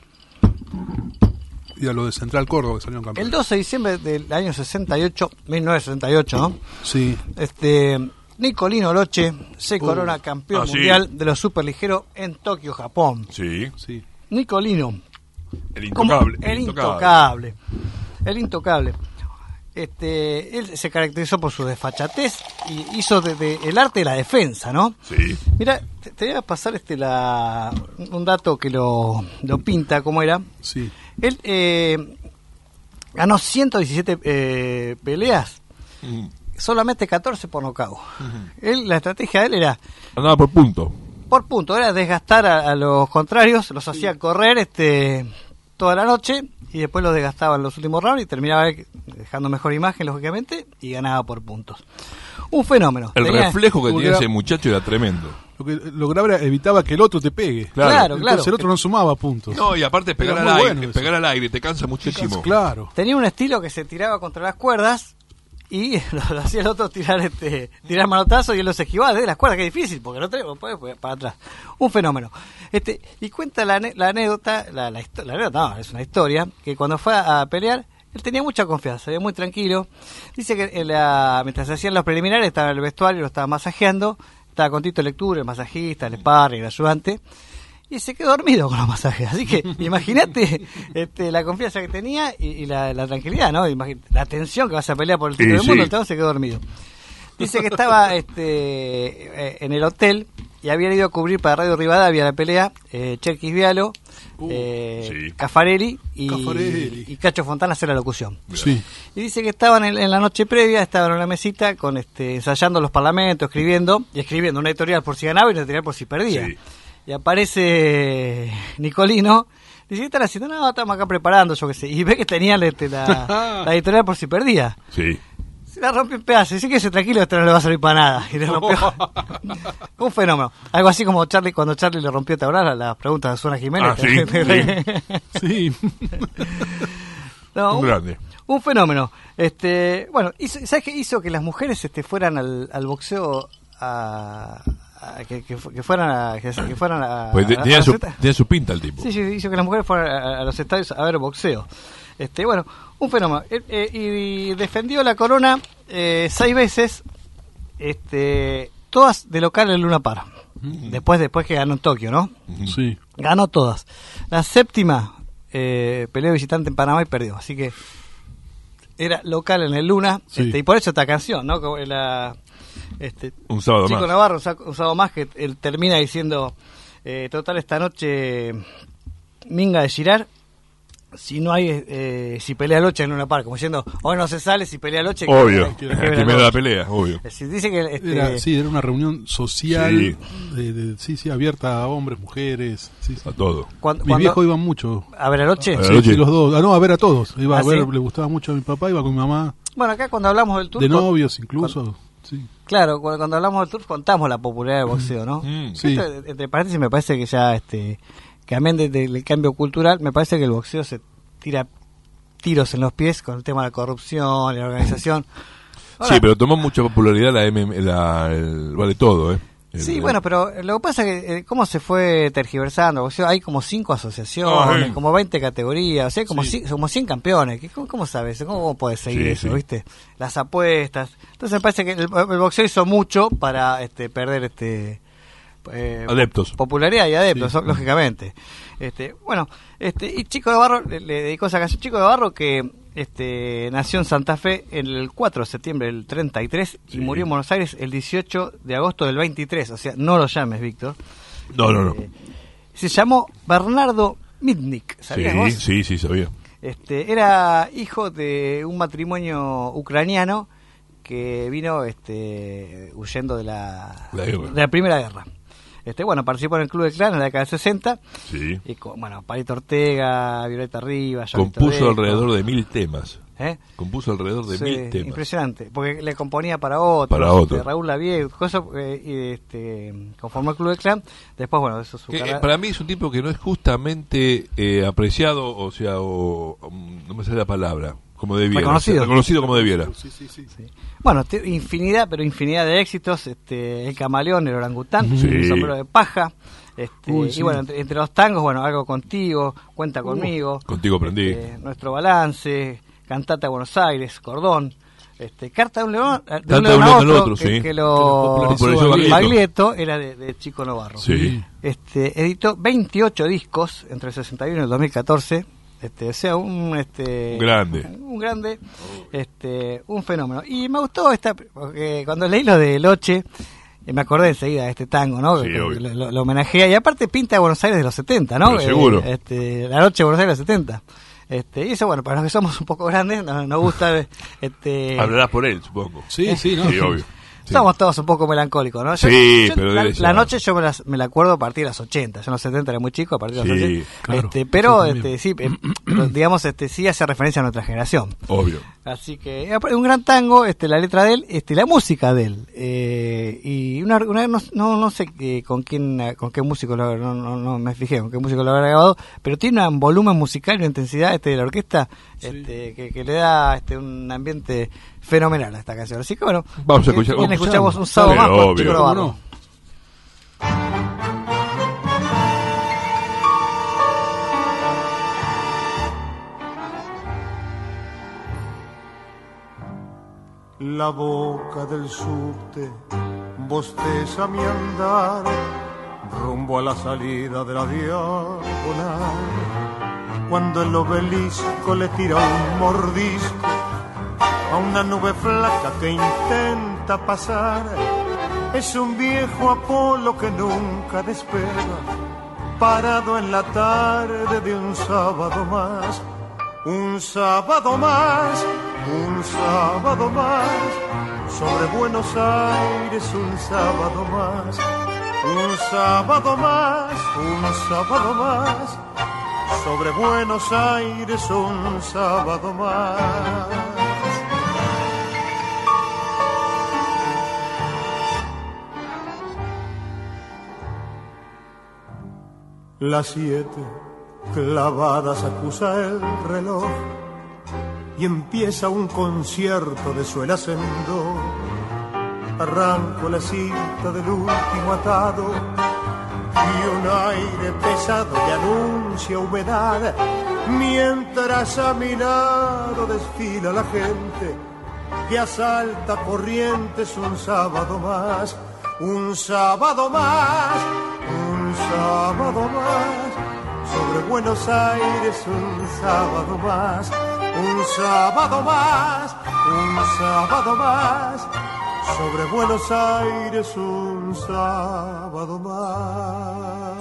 Y a lo de Central Córdoba que salieron campeones. El doce de diciembre del año sesenta y ocho, mil novecientos sesenta y ocho, ¿no? Sí. Este, Nicolino Loche se corona campeón Ah, sí. mundial de los superligeros en Tokio, Japón. Sí. Sí. Nicolino, El como intocable. el intocable. El intocable. Este, él se caracterizó por su desfachatez y hizo de, de- el arte de la defensa, ¿no? Sí. Mira, te, te voy a pasar este la un dato que lo, lo pinta como era. Sí. Él eh, ganó ciento diecisiete eh, peleas, Mm. solamente catorce por nocaut. Él, la estrategia de él era Andaba por punto. por punto, era desgastar a, a los contrarios, los hacía correr este toda la noche y después los desgastaba en los últimos rounds y terminaba dejando mejor imagen, lógicamente, y ganaba por puntos. Un fenómeno. El Tenía- reflejo que Porque tenía era- ese muchacho era tremendo. Lo que lograba era evitaba que el otro te pegue. Claro. Claro, Entonces claro. el otro no sumaba puntos. No, y aparte pegar Era al muy aire, bueno eso. pegar al aire te cansa muchísimo. Claro. Tenía un estilo que se tiraba contra las cuerdas y lo, lo hacía el otro tirar este tirar manotazos y él los esquivaba desde las cuerdas, que es difícil porque no tenemos puede, puede para atrás. Un fenómeno. Este y cuenta la, ane- la anécdota, la, la, histo- la anécdota, no, es una historia, que cuando fue a, a pelear él tenía mucha confianza, era muy tranquilo. Dice que en la, mientras se hacían los preliminares estaba en el vestuario, lo estaba masajeando, estaba con Tito Lectura, el masajista, el sparring, el ayudante. Y se quedó dormido con los masajes. Así que imagínate este, la confianza que tenía y, y la, la tranquilidad, ¿no? Imagínate, la tensión que vas a pelear por el título Sí, del mundo, sí. el chabón se quedó dormido. Dice que estaba este, eh, en el hotel y habían ido a cubrir para Radio Rivadavia la pelea eh, Cherkis Vialo, Uh, eh, sí. Caffarelli y, Caffarelli. y Cacho Fontana hacer la locución. Sí. Y dice que estaban en, en la noche previa, estaban en una mesita con este ensayando los parlamentos, escribiendo, y escribiendo una editorial por si ganaba y una editorial por si perdía. Sí. Y aparece Nicolino, dice, ¿qué están haciendo? No, estamos acá preparando, yo qué sé. Y ve que tenían este, la, la editorial por si perdía. Sí. Se la rompió en pedazos, dice que se tranquilo, esto no le va a servir para nada. Y le rompió. Un fenómeno. Algo así como Charlie, cuando Charlie le rompió, ¿te acordás? Las, las preguntas de Susana Jiménez. Ah, sí, Sí. No, Un un, grande. un fenómeno. Este, bueno, hizo- ¿sabes qué hizo que las mujeres este fueran al, al boxeo a, a- que, que, fu- que fueran a que, que fueran a, Pues a- te- a tenía, los su, esta- tenía su pinta el tipo. Sí, sí, hizo que las mujeres fueran a, a los estadios a ver boxeo. Este, bueno, un fenómeno. Eh, eh, y defendió la corona eh, seis veces, este, todas de local en Luna Par. Después, después que ganó en Tokio, ¿no? Sí. Ganó todas. La séptima eh, peleó visitante en Panamá y perdió. Así que era local en el Luna. Sí. Este, y por eso esta canción, ¿no? Como la, este, Un sábado Chico más. Navarro, un sa- un sábado más, que él termina diciendo, eh, total, esta noche Minga de Girar, si no hay, eh, si pelea Loche en una par, como diciendo, hoy no se sale, si pelea Loche, que- Obvio. que- El que ver a que me da la Loche. pelea, obvio. Es decir, dice que este, Era, sí, era una reunión social, Sí. de, de- sí, sí, abierta a hombres, mujeres. Sí, sí. A todo. cuando, Mis cuando- viejos iban mucho. a ver a Loche. A ver. Sí, Noche. sí, los dos. Ah, no, a ver a todos. Iba ¿Ah, a ver, sí? le gustaba mucho a mi papá, iba con mi mamá. Bueno, acá cuando hablamos del turco, De novios incluso. Sí. claro, cuando, cuando hablamos del turco contamos la popularidad del boxeo, ¿no? Mm. Sí. Esto, entre paréntesis, me parece que ya, este, que amén de- del cambio cultural, me parece que el boxeo se tira tiros en los pies con el tema de la corrupción y la organización. Ahora, Sí, pero tomó mucha popularidad la M M, la, el, vale todo, ¿eh? El- sí, bueno, pero lo que pasa es que eh, cómo se fue tergiversando el boxeo, hay como cinco asociaciones, Ah, sí. como veinte categorías, o sea, como, Sí. cien, como cien campeones. ¿Qué- ¿Cómo, cómo sabes? ¿Cómo, cómo puedes seguir Sí, eso, sí. viste? Las apuestas. Entonces me parece que el, el boxeo hizo mucho para este perder este eh, Adeptos. popularidad y adeptos, Sí. lógicamente. Este, bueno, este y Chico de Barro le, le dedicó esa canción. Chico de Barro que este nació en Santa Fe el cuatro de septiembre del treinta y tres y Sí. murió en Buenos Aires el dieciocho de agosto del veintitrés, o sea, no lo llames, Víctor. No, no, no. Eh, se llamó Bernardo Mitnick, ¿sabías Sí, vos? sí, sí, sabía. Este, era hijo de un matrimonio ucraniano que vino este, huyendo de la, La guerra. de la Primera Guerra. Este, bueno, participó en el Club del Clan en la década del sesenta. Sí. Y con, bueno, Palito Ortega, Violeta Rivas, Compuso Deco. alrededor de mil temas. ¿Eh? Compuso alrededor de Sí, mil temas. impresionante, porque le componía para otros, Para otros. este, Raúl Lavie, cosas, eh, y este, conformó el Club del Clan. Después, bueno, eso es su Que, cara- eh, para mí es un tipo que no es justamente eh, apreciado, o sea, o, um, no me sale la palabra, como debiera. Reconocido. O sea, reconocido como debiera. Sí, sí, sí. Sí. Bueno, te- infinidad, pero infinidad de éxitos. Este, el camaleón, el orangután, Sí. el sombrero de paja. Este, Uy, y sí. bueno, entre, entre los tangos, bueno, algo contigo, cuenta conmigo. Contigo aprendí. Este, nuestro balance, cantata Buenos Aires, cordón. Este, carta de un león, de Carta un de león un a león al otro, otro, que, sí. que Que lo lo popularizó Baglietto. Baglietto. era de, de Chico Novarro. Sí. Este, editó veintiocho discos entre el sesenta y uno y el dos mil catorce. Este, o sea, un este Un grande. un grande, este, un fenómeno. Y me gustó esta, porque cuando leí lo de Loche, eh, me acordé enseguida de este tango, ¿no? Sí, Que obvio. lo, lo- lo homenajea, y aparte pinta a Buenos Aires de los setenta, ¿no? Pero seguro. Eh, este, la noche de Buenos Aires de los setenta. Este, y eso, bueno, para los que somos un poco grandes, nos, nos gusta, este, Hablarás por él, supongo. Sí, sí, ¿no? Sí, obvio. Sí. somos todos un poco melancólicos, ¿no? Yo- Sí, yo pero la, debe ser. la noche yo me, las- me la acuerdo a partir de los ochenta. Yo en los setenta era muy chico, a partir de los Sí, ochenta. claro, este, yo pero, también. este, sí, eh, pero, digamos, este, sí hace referencia a nuestra generación. Obvio. Así que es un gran tango, este, la letra de él, este, la música de él. Eh, y una, una no, no, no sé qué- con quién, con qué músico lo, no, no, no me fijé, con qué músico lo habrá grabado, pero tiene un volumen musical y una intensidad este, de la orquesta este, que, que le da este, un ambiente fenomenal a esta canción. Así que bueno, Vamos a bien, escuchar- bien, vamos a escuchamos un sábado Pero más por obvio. Chico ¿Cómo Novarro. no? La boca del subte bosteza mi andar rumbo a la salida de la diagonal. Cuando el obelisco le tira un mordisco a una nube flaca que intenta pasar, es un viejo Apolo que nunca despega, parado en la tarde de un sábado más. Un sábado más, un sábado más, sobre Buenos Aires un sábado más. Un sábado más, un sábado más, sobre Buenos Aires un sábado más. Las siete clavadas acusa el reloj y empieza un concierto de suelas en do. Arranco la cinta del último atado y un aire pesado que anuncia humedad, mientras a mi lado desfila la gente que asalta Corrientes un sábado más. Un sábado más, un sábado más, sobre Buenos Aires un sábado más. Un sábado más, un sábado más, sobre Buenos Aires un sábado más.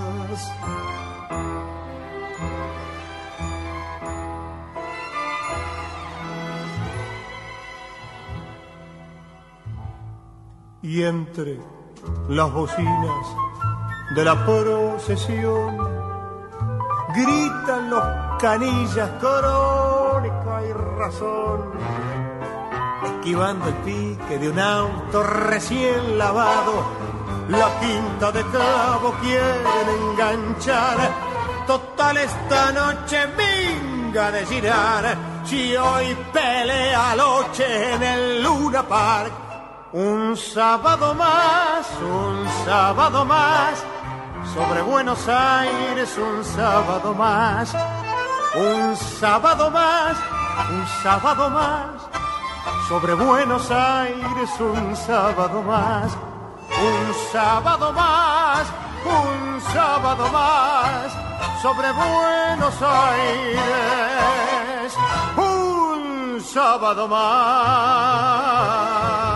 Y entre las bocinas de la procesión gritan los canillas, crónica y razón, esquivando el pique de un auto recién lavado. La quinta de clavo quieren enganchar, total esta noche minga de girar, si hoy pelea Loche en el Luna Park. Un sábado más, un sábado más, sobre Buenos Aires un sábado más. Un sábado más, un sábado más, sobre Buenos Aires un sábado más. Un sábado más, un sábado más, sobre Buenos Aires un sábado más.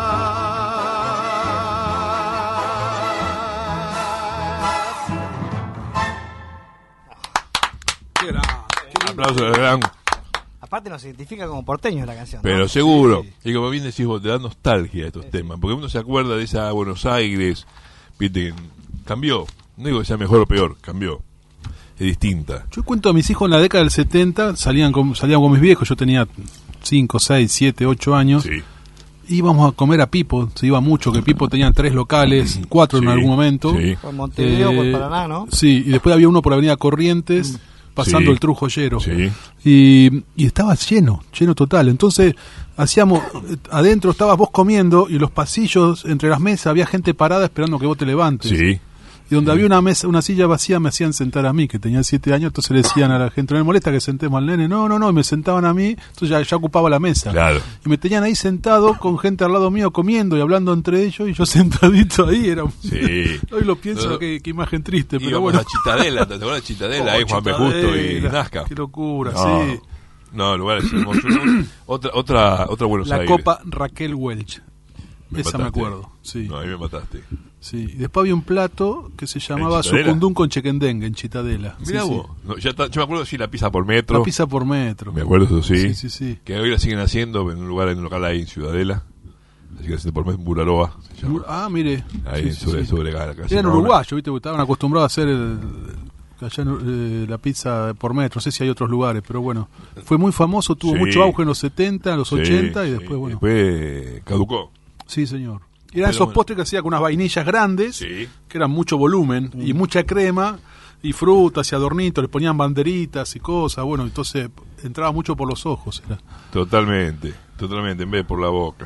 Qué grande, qué lindo. Aplauso del gran aparte nos identifica como porteños la canción, ¿no? Pero seguro. Sí. Y como bien decís vos, te da nostalgia estos sí, temas. Porque uno se acuerda de esa Buenos Aires. Viste, cambió. No digo que sea mejor o peor, cambió. Es distinta. Yo cuento a mis hijos en la década del setenta, salían con, salían con mis viejos, yo tenía cinco, seis, siete, ocho años. Sí. Íbamos a comer a Pipo, se iba mucho, que Pipo tenía tres locales, cuatro Sí, en algún momento. sí. Por Montevideo, Eh, por Paraná, ¿no? Sí, y después había uno por Avenida Corrientes, pasando Sí. el Trujollero. Sí. Y, y estaba lleno, lleno total. Entonces, hacíamos, eh, adentro estabas vos comiendo y en los pasillos, entre las mesas, había gente parada esperando que vos te levantes. Sí. Y donde había una mesa, una silla vacía, me hacían sentar a mí, que tenía siete años, entonces le decían a la gente, no me molesta que sentemos al nene, no, no, no, y me sentaban a mí, entonces ya, ya ocupaba la mesa. Claro. Y me tenían ahí sentado con gente al lado mío comiendo y hablando entre ellos, y yo sentadito ahí, era un- Sí. hoy lo pienso, No, qué, qué imagen triste, pero Íbamos bueno. a Chitadela, ¿te acuerdas de Chitadela? Oh, ahí Juan B. Justo y Chitadela, Nazca. qué locura, No, sí. no, lugares hermosos. Otra, otra, otra Buenos La Aires. Copa Raquel Welch. Me Esa me mataste. acuerdo, sí. No, ahí me mataste. Sí, y después había un plato que se llamaba Chitadela? sucundún con chequendengue en Chitadela. Mirá Sí, sí. vos. No, ya está- yo me acuerdo, sí, la pizza por metro. La pizza por metro. Me acuerdo, eso sí. Sí, sí, sí. Que hoy la siguen haciendo en un lugar, en un local ahí en Ciudadela. Así que haciendo por metro, Buraroa. Se llama. Ah, mire. Ahí Sí, sí, sobre, sí. sobre la calle Eran Maura. uruguayos, ¿viste? Porque estaban acostumbrados a hacer el, allá en, eh, la pizza por metro. No sé si hay otros lugares, pero bueno. Fue muy famoso, tuvo Sí. mucho auge en los setenta, en los Sí, ochenta y sí. después, bueno. Después caducó. Sí, señor. Eran Pero esos bueno. postres que hacía con unas vainillas grandes, Sí. que eran mucho volumen y mucha crema y frutas y adornitos, les ponían banderitas y cosas, bueno, entonces entraba mucho por los ojos. Era. Totalmente. Totalmente, en vez de por la boca.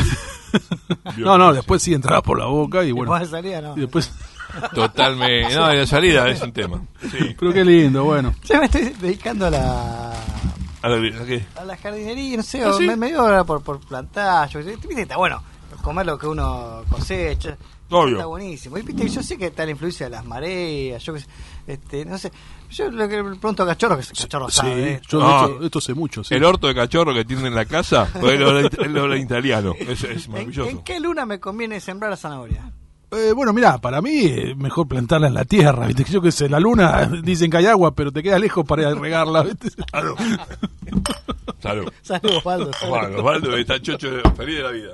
No, no, después sí entraba por la boca y Y bueno. después salía, ¿no? Y después, Totalmente. No, la salida es un tema. Sí. pero qué lindo, bueno. Yo me estoy dedicando a la A la, ¿a qué? a la jardinería, no sé, ¿Ah, o sí? me, me dio ahora por, por plantar, yo, qué sé, viste, está bueno, comer lo que uno cosecha, Obvio. está buenísimo. Y viste, yo sé que está la influencia de las mareas, yo qué sé, este, no sé, yo lo que le pregunto a Cachorro, que Cachorro Sí, sabe, ¿eh? yo No. de esto, esto sé mucho, sí. El orto de cachorro que tiene en la casa, pues él habla, él habla italiano. Es, es ¿En, maravilloso. en qué luna me conviene sembrar la zanahoria? Eh, bueno, mirá, para mí es mejor plantarla en la tierra, ¿viste? Yo qué sé, la luna dicen que hay agua, pero te queda lejos para regarla, ¿viste? Salud. Salud. Salud, Osvaldo. Juan, Osvaldo está chocho, feliz de la vida.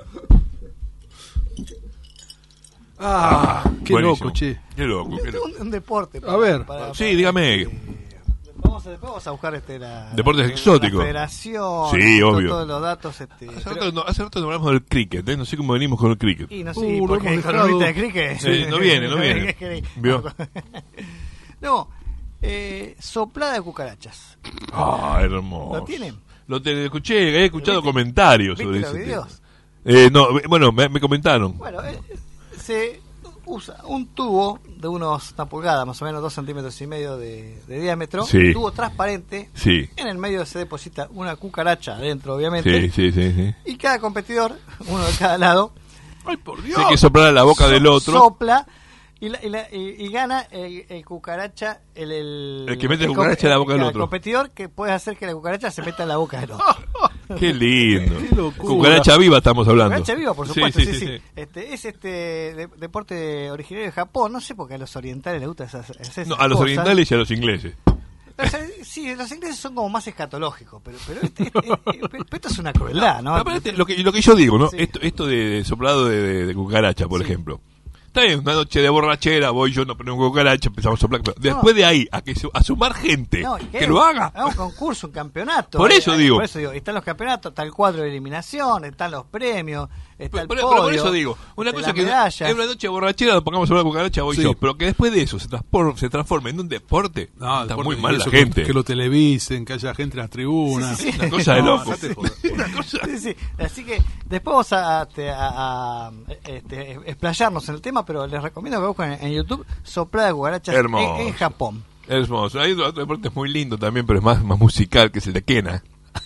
Ah, qué Buenísimo. loco, che. Qué loco, qué loco. Un, un deporte. A ver. Sí, dígame. eh, Vamos a, después vamos a buscar este, la, Deportes la- exóticos. La federación. Sí, to- obvio. Todos los datos. Este, Hace pero- rato, no, hace rato no hablamos del cricket, ¿eh? No sé cómo venimos con el cricket. y no sé, Uh, lo porque hemos el columnista de dejado. cricket. Sí, no viene, no viene. ¿Vio? No, eh, soplada de cucarachas. Ah, hermoso. ¿Lo tienen? Lo te- escuché, he escuchado comentarios sobre ¿Viste ese los tema. videos? Eh, no, bueno, me, me comentaron. Bueno, eh, se usa un tubo de unos una pulgada, más o menos dos centímetros y medio de, de diámetro, Sí. un tubo transparente. Sí, En el medio se deposita una cucaracha adentro, obviamente. sí, sí, sí, sí. Y cada competidor, uno de cada lado, Ay, por Dios. Sí, hay que soplar a la boca so- del otro. sopla y, la- y la- y- y gana el, el cucaracha, el, el, El que mete la com- cucaracha en la boca del el otro. competidor que puede hacer que la cucaracha se meta en la boca del otro. Qué lindo. Qué locura. Cucaracha viva estamos hablando. Cucaracha viva, por supuesto, Sí, sí, sí, sí. sí, sí. Este, es este de- deporte originario de Japón, no sé por qué a los orientales les gusta esas, esas No, a los cosas. orientales y a los ingleses. O sea, sí, los ingleses son como más escatológicos, pero, pero, este- este- este- pero esto es una crueldad, ¿no? No, pero este- lo, que, lo que yo digo, ¿no? Sí. Esto, esto de, de soplado de, de- de cucaracha, por Sí. ejemplo. Está bien, una noche de borrachera, voy yo, no ponemos cucaracha, empezamos a soplar. Pero después de ahí, a que su- a sumar gente No, ¿y qué? que lo haga. Ah, un concurso, un campeonato. Por Hay- eso hay- digo. Por eso digo, están los campeonatos, está el cuadro de eliminación, están los premios, está el Pero, podio. pero por eso digo, una está cosa la que medalla. es una noche de borrachera, lo pongamos a hablar de cucaracha, voy Sí. yo. Pero que después de eso se transforme, se transforme en un deporte, No, está deporte, muy mal la eso, gente. Que, que lo televisen, que haya gente en las tribunas. Sí, sí, sí. Una cosa de No, loco. dejate joder. Una cosa. Sí, sí. Así que después vamos a, a, a- a, este, explayarnos en el tema, pero les recomiendo que busquen en, en YouTube soplada de cucarachas en, Hermoso. en Japón. Hermoso. Hay otro deporte muy lindo también, pero es más, más musical, que es el de Kena.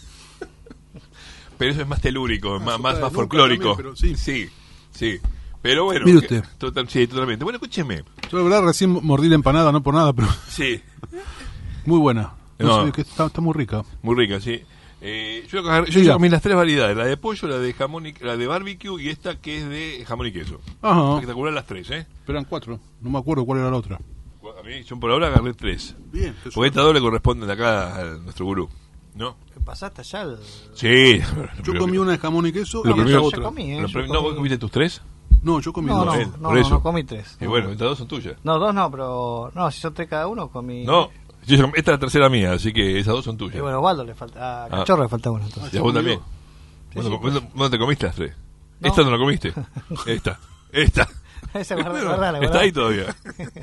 Pero eso es más telúrico, más, sopa más, de más nuca folclórico. también, pero sí. sí, sí. Pero bueno, Mire que- usted. total- sí, totalmente. Bueno, escúcheme. Yo la verdad recién mordí la empanada, no por nada, pero Sí, muy buena. No No. sé, que está, está muy rica. muy rica, sí. Eh, yo agarré- yo Diga. ya comí las tres variedades, la de pollo, la de jamón y, la de barbecue y esta que es de jamón y queso. Ajá. Espectacular las tres, ¿eh? Pero eran cuatro. No me acuerdo cuál era la otra. A mí, yo por ahora agarré tres. Bien. Porque estas dos le corresponden acá a nuestro gurú. ¿No? ¿Pasaste allá? El... Sí. Yo comí una de jamón y queso Lo y ella primero- otra. Yo comí, ¿eh? Lo Yo prim- comí. ¿No vos comiste tus tres? No, yo comí No, dos. no, Él, no, por no, eso. no, comí tres. Y bueno, estas dos son tuyas. No, dos no, pero... No, si son tres cada uno, comí... No, yo- esta es la tercera mía, así que esas dos son Y tuyas. bueno, a Waldo le falta... A Ah. Cachorro le falta uno, entonces. ¿Y a vos también? Sí, ¿Vos sí, no- vos no- vos no te comiste las tres? No. Esta no la comiste. Esta. Esta. Esa guarda, guardala, Está guardala. ahí todavía.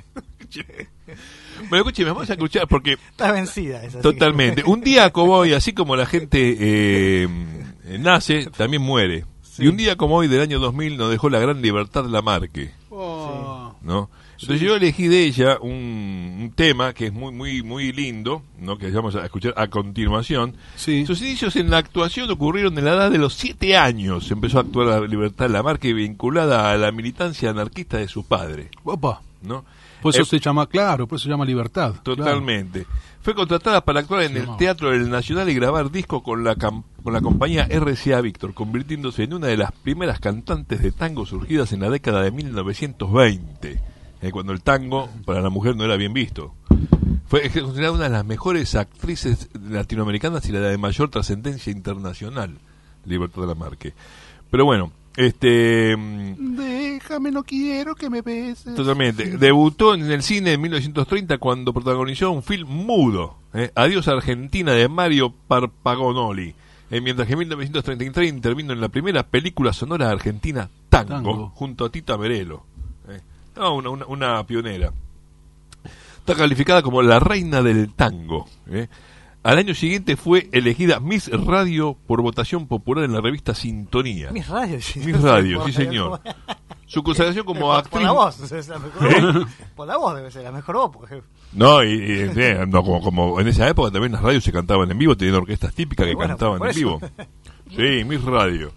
Bueno, escúcheme, vamos a escuchar porque Está vencida esa. así totalmente. Un día como hoy, así como la gente eh, nace, también muere. Sí. Y un día como hoy del año dos mil nos dejó la gran Libertad Lamarque, Oh. ¿no? Entonces yo elegí de ella un, un tema que es muy muy muy lindo, ¿no? Que vamos a escuchar a continuación. Sí. Sus inicios en la actuación ocurrieron en la edad de los siete años. Empezó a actuar la Libertad Lamarque vinculada a la militancia anarquista de su padre, Opa. ¿no? Por eso Eh, se llama, claro, por eso se llama Libertad. Totalmente. Fue contratada para actuar en Se el llamaba. Teatro del Nacional y grabar discos con la cam- con la compañía R C A Víctor, convirtiéndose en una de las primeras cantantes de tango surgidas en la década de mil novecientos veinte, eh, cuando el tango para la mujer no era bien visto. Fue es considerada una de las mejores actrices latinoamericanas y la de mayor trascendencia internacional, Libertad Lamarque. Pero bueno, este... mm, Déjame, no quiero que me beses. Totalmente. Debutó en el cine en mil novecientos treinta cuando protagonizó un film mudo, ¿eh? Adiós Argentina, de Mario Parpagonoli. Eh, mientras que en mil novecientos treinta y tres intervino en la primera película sonora argentina, Tango, Tango. junto a Tita Merelo. ¿eh? No, una, una, una pionera. Está calificada como la reina del tango. ¿eh? Al año siguiente fue elegida Miss Radio por votación popular en la revista Sintonía. Mis radios. sí. Miss Radio, sí Por- señor. Su consagración como por, actriz... por la voz, es la mejor ¿Eh? voz. Por la voz debe ser la mejor voz. Porque... No, y, y, eh, no, como, como en esa época también las radios se cantaban en vivo, tenían orquestas típicas que Bueno, cantaban por en eso. vivo. Sí, Miss Radio.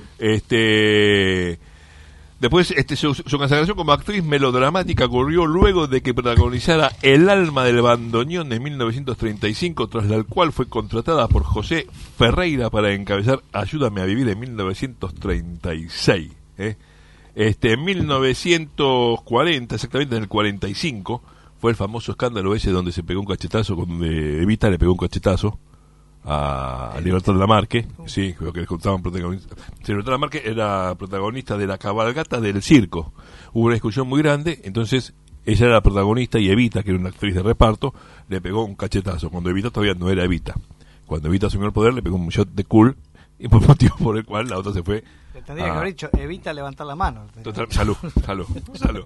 Este, después, este, su, su consagración como actriz melodramática ocurrió luego de que protagonizara El alma del bandoneón en mil novecientos treinta y cinco, tras la cual fue contratada por José Ferreira para encabezar Ayúdame a vivir en mil novecientos treinta y seis. ¿eh? Este, en mil novecientos cuarenta, exactamente en el cuarenta y cinco, fue el famoso escándalo ese donde se pegó un cachetazo, donde Evita le pegó un cachetazo a, a Libertad Lamarque, sí, lo que les contaban protagonistas. Libertad Lamarque era protagonista de la cabalgata del circo. Hubo una discusión muy grande, entonces ella era la protagonista y Evita, que era una actriz de reparto, le pegó un cachetazo, cuando Evita todavía no era Evita. Cuando Evita asumió el poder, le pegó un shot de cool, y por motivo por el cual la otra se fue. Te tendría a- que haber dicho, evita levantar la mano. Total, salud, salud, salud.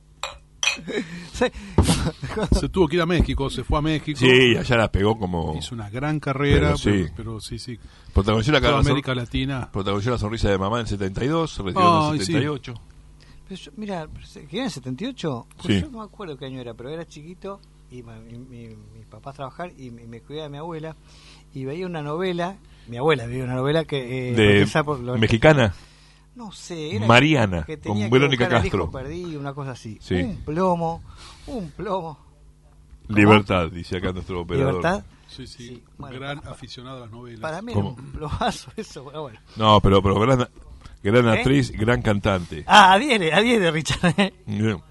Sí. Se tuvo que ir a México, se fue a México. Sí, allá la pegó como... Hizo una gran carrera, Pero sí. pero, pero sí, sí. Protagonizó la, Toda la, América Latina. protagonizó la sonrisa de mamá en setenta y dos, se retiró en Ay, el setenta y ocho. Pero yo- mira, ¿que era en setenta y ocho? Pues Sí. yo no me acuerdo qué año era, pero era chiquito y ma- mi, mi, mis papás trabajar y me, me cuidaba de mi abuela y veía una novela, mi abuela veía una novela que... eh, De empezaba por lo- mexicana. No sé, era Mariana, que con tenía que Verónica buscar al Castro. hijo perdido, una cosa así. Sí. Un plomo, un plomo. Libertad, dice acá nuestro operador. ¿Libertad? Sí, sí. Sí, bueno, gran aficionado a las novelas. Para mí era ¿Cómo? un plomazo eso, pero bueno. No, pero, pero gran, gran ¿Eh? actriz, gran cantante. Ah, adhiere, adhiere, Richard. Bien.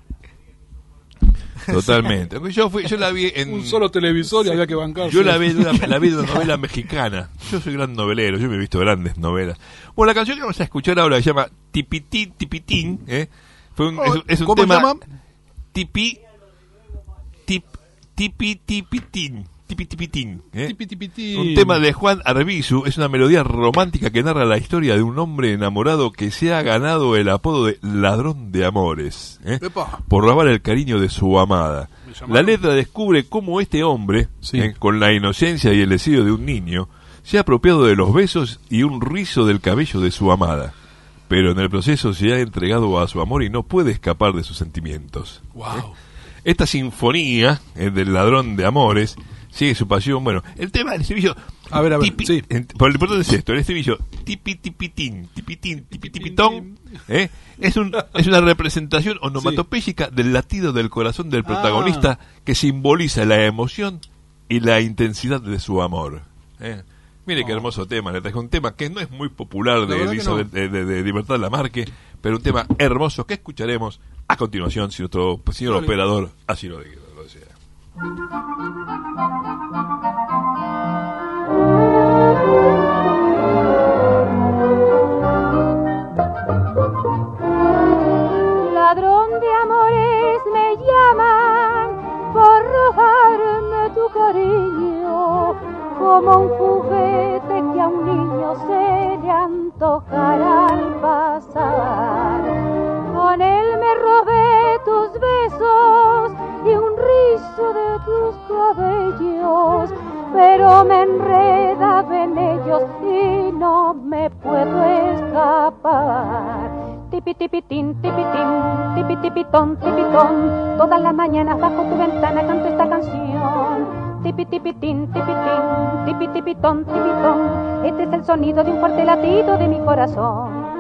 Totalmente. Yo, fui, yo la vi en... Un solo televisor y había que bancarse. Yo la vi, en una, la vi en una novela mexicana. Yo soy gran novelero, yo me he visto grandes novelas. Bueno, la canción que vamos a escuchar ahora se llama Tipitín, Tipitín. ¿eh? Fue un, es, es un ¿Cómo tema... se llama? Tipi... Tip, tipi, tipitín. Tipi, tipitín. ¿eh? Tipi, tipitín. Un tema de Juan Arbizu, es una melodía romántica que narra la historia de un hombre enamorado que se ha ganado el apodo de ladrón de amores, ¿eh? Epa. por robar el cariño de su amada. Me llamaron. La letra descubre cómo este hombre, Sí. ¿eh? con la inocencia y el deseo de un niño, se ha apropiado de los besos y un rizo del cabello de su amada. Pero en el proceso se ha entregado a su amor y no puede escapar de sus sentimientos. Wow. Esta sinfonía eh, del ladrón de amores sigue su pasión. Bueno, el tema del estribillo. A ver, a ver, tipi- sí. en- por lo importante es esto: el estribillo tipi tipitín, tipitín, tipi tipitón. ¿eh? Es, un, es una representación onomatopéyica del latido del corazón del protagonista que simboliza la emoción y la intensidad de su amor. ¿eh? Mire qué hermoso tema, le traje un tema que no es muy popular La de, verdad que Elizabeth- no. de, de- de Libertad Lamarque, pero un tema hermoso que escucharemos a continuación si nuestro señor Dale. operador así lo, lo desea. ladrón de amores me llaman por robarme tu cariño, como un juguete que a un niño se le antojará al pasar. Con él me robé tus besos y un rizo de tus cabellos, pero me enredaba en ellos y no me puedo escapar. Tipi tipitín, tipitín, tipi tipitón, tipitón, todas las mañanas bajo tu ventana canto esta canción. Tipi tipitín, tipitín, tipi tipitón, tipitón, este es el sonido de un fuerte latido de mi corazón.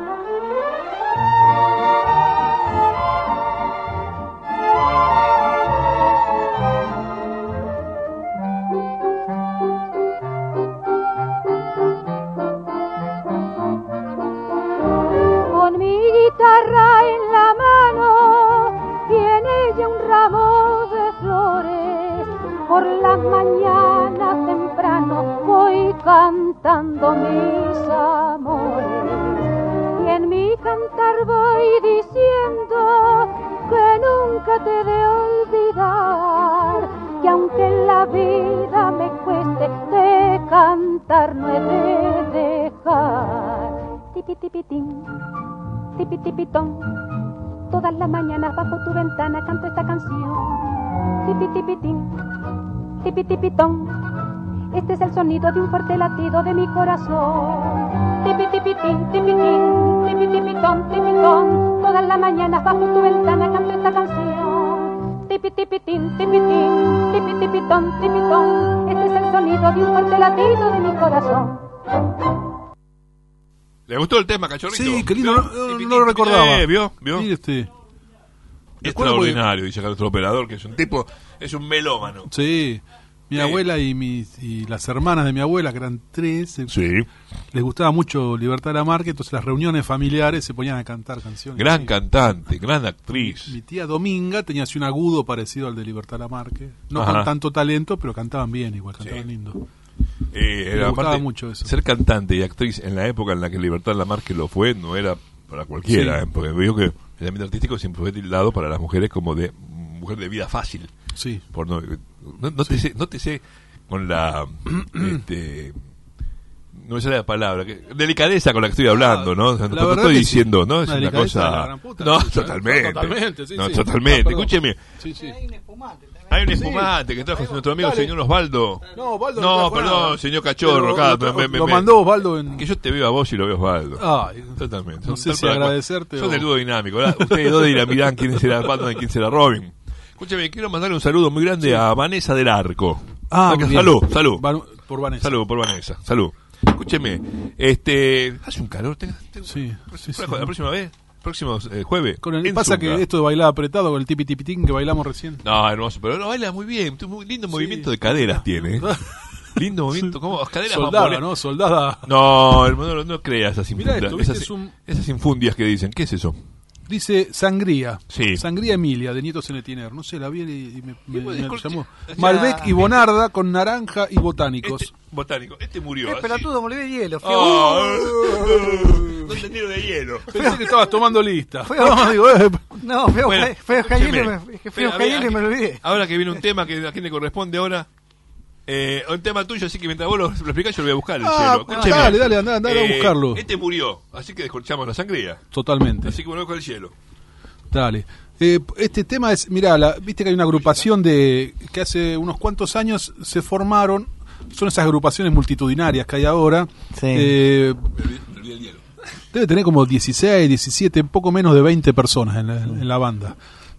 Guitarra en la mano y en ella un ramo de flores, por las mañanas temprano voy cantando mis amores, y en mi cantar voy diciendo que nunca te he de olvidar, que aunque en la vida me cueste, de cantar no he de dejar. Tipi tipitín, tipi tipitón, todas las mañanas bajo tu ventana canto esta canción. Tipi tipitín, tipi tipitón, este es el sonido de un fuerte latido de mi corazón. Tipi tipitín, tipitín, tipi tipitón, tipitón, todas las mañanas bajo tu ventana canto esta canción. Tipi tipitín, tipitín, tipi tipitón, tipitón, este es el sonido de un fuerte latido de mi corazón. ¿Le gustó el tema, Cachorrito? Sí, qué lindo, no, no, no lo recordaba. Eh, ¿Vio? ¿Vio? Sí, este... Extraordinario, dice nuestro operador, que es un tipo, es un melómano. Sí, mi sí. abuela y, mis, y las hermanas de mi abuela, que eran tres, sí. les gustaba mucho Libertad Lamarque, entonces las reuniones familiares se ponían a cantar canciones. Gran sí. cantante, gran actriz. Mi tía Dominga tenía así un agudo parecido al de Libertad Lamarque, no Ajá. con tanto talento, pero cantaban bien igual, cantaban sí. lindo. Eh, era, Me gustaba aparte, mucho eso. Ser cantante y actriz en la época en la que Libertad Lamarque lo fue, no era para cualquiera, Sí. eh, porque veo que el ambiente artístico siempre fue tildado para las mujeres como de mujer de vida fácil. Sí. Por no, no, no, Sí. te sé, no te sé con la este, no me sale la palabra, que, delicadeza con la que estoy hablando, ¿no? O sea, no, La no verdad estoy que diciendo, sí. ¿no? Es Una una delicadeza de la cosa. gran puta. No, Sí, totalmente. totalmente, sí, no, sí. totalmente. Ah, perdón. Escúcheme. Sí, sí. Hay un espumante también. Hay un Sí. espumante que trajo nuestro amigo Dale. señor Osvaldo. No, Osvaldo No, trajo perdón, nada. señor Cachorro. Pero acá, lo, me- me- lo me- mandó Osvaldo en... Que yo te veo a vos y lo veo a Osvaldo. Ay, Totalmente. no Son sé tal si para cual. agradecerte Son o- del dúo dinámico, ¿verdad? Ustedes dos dirán quién será Batman y quién será Robin. Escúchame, quiero mandarle un saludo muy grande a Vanessa del Arco. Ah, Acá, muy bien. salud, salud. Van- por Vanessa. Salud por Vanessa, salud. Escúcheme, este, hace un calor. Te, te- Sí, sí, sí. La próxima vez, próximo eh, jueves. Con el, en pasa Zunga. que esto de bailar apretado con el tipi tipitín que bailamos recién. No, hermoso, pero no baila muy bien. Tú, muy lindo Sí. movimiento de caderas tiene. ¿eh? Lindo movimiento, ¿cómo? Caderas Soldada, bamboleras. ¿no? Soldada. No, hermano, no, no creas esas Mirá infundias. esto, ¿viste? esas, Es un- esas infundias que dicen. ¿Qué es eso? Dice Sangría. Sí. Sangría Emilia, de Nietos en el Tiner. No sé, la vi y me, me- pues, me disculpe, llamó. o sea, Malbec y Bonarda con naranja y botánicos. Este, botánico, este murió. Es así. pelatudo, me olvidé de hielo. Fui, Ah, no entendieron de hielo. Pensé que estabas tomando lista. Fue- No, digo, eh, no, fui a Bueno, buscar- fui a buscar hielo y escúcheme. me- es que fui a Pero, buscar a ver, hielo y me lo olvidé. Ahora que viene un tema que a quién le corresponde ahora. Eh, un tema tuyo, así que mientras vos lo, lo explicás, yo lo voy a buscar el Ah, hielo. Escúcheme. dale, dale, andá, andá a buscarlo. Este murió, así que descorchamos la sangría. Totalmente. Así que volvemos con el hielo. Dale. Eh, este tema es, mirá, la, viste que hay una agrupación de que hace unos cuantos años se formaron, son esas agrupaciones multitudinarias que hay ahora. Sí. Eh, Me olvidé el hielo. debe tener como dieciséis, diecisiete, poco menos de veinte personas en la, en la banda.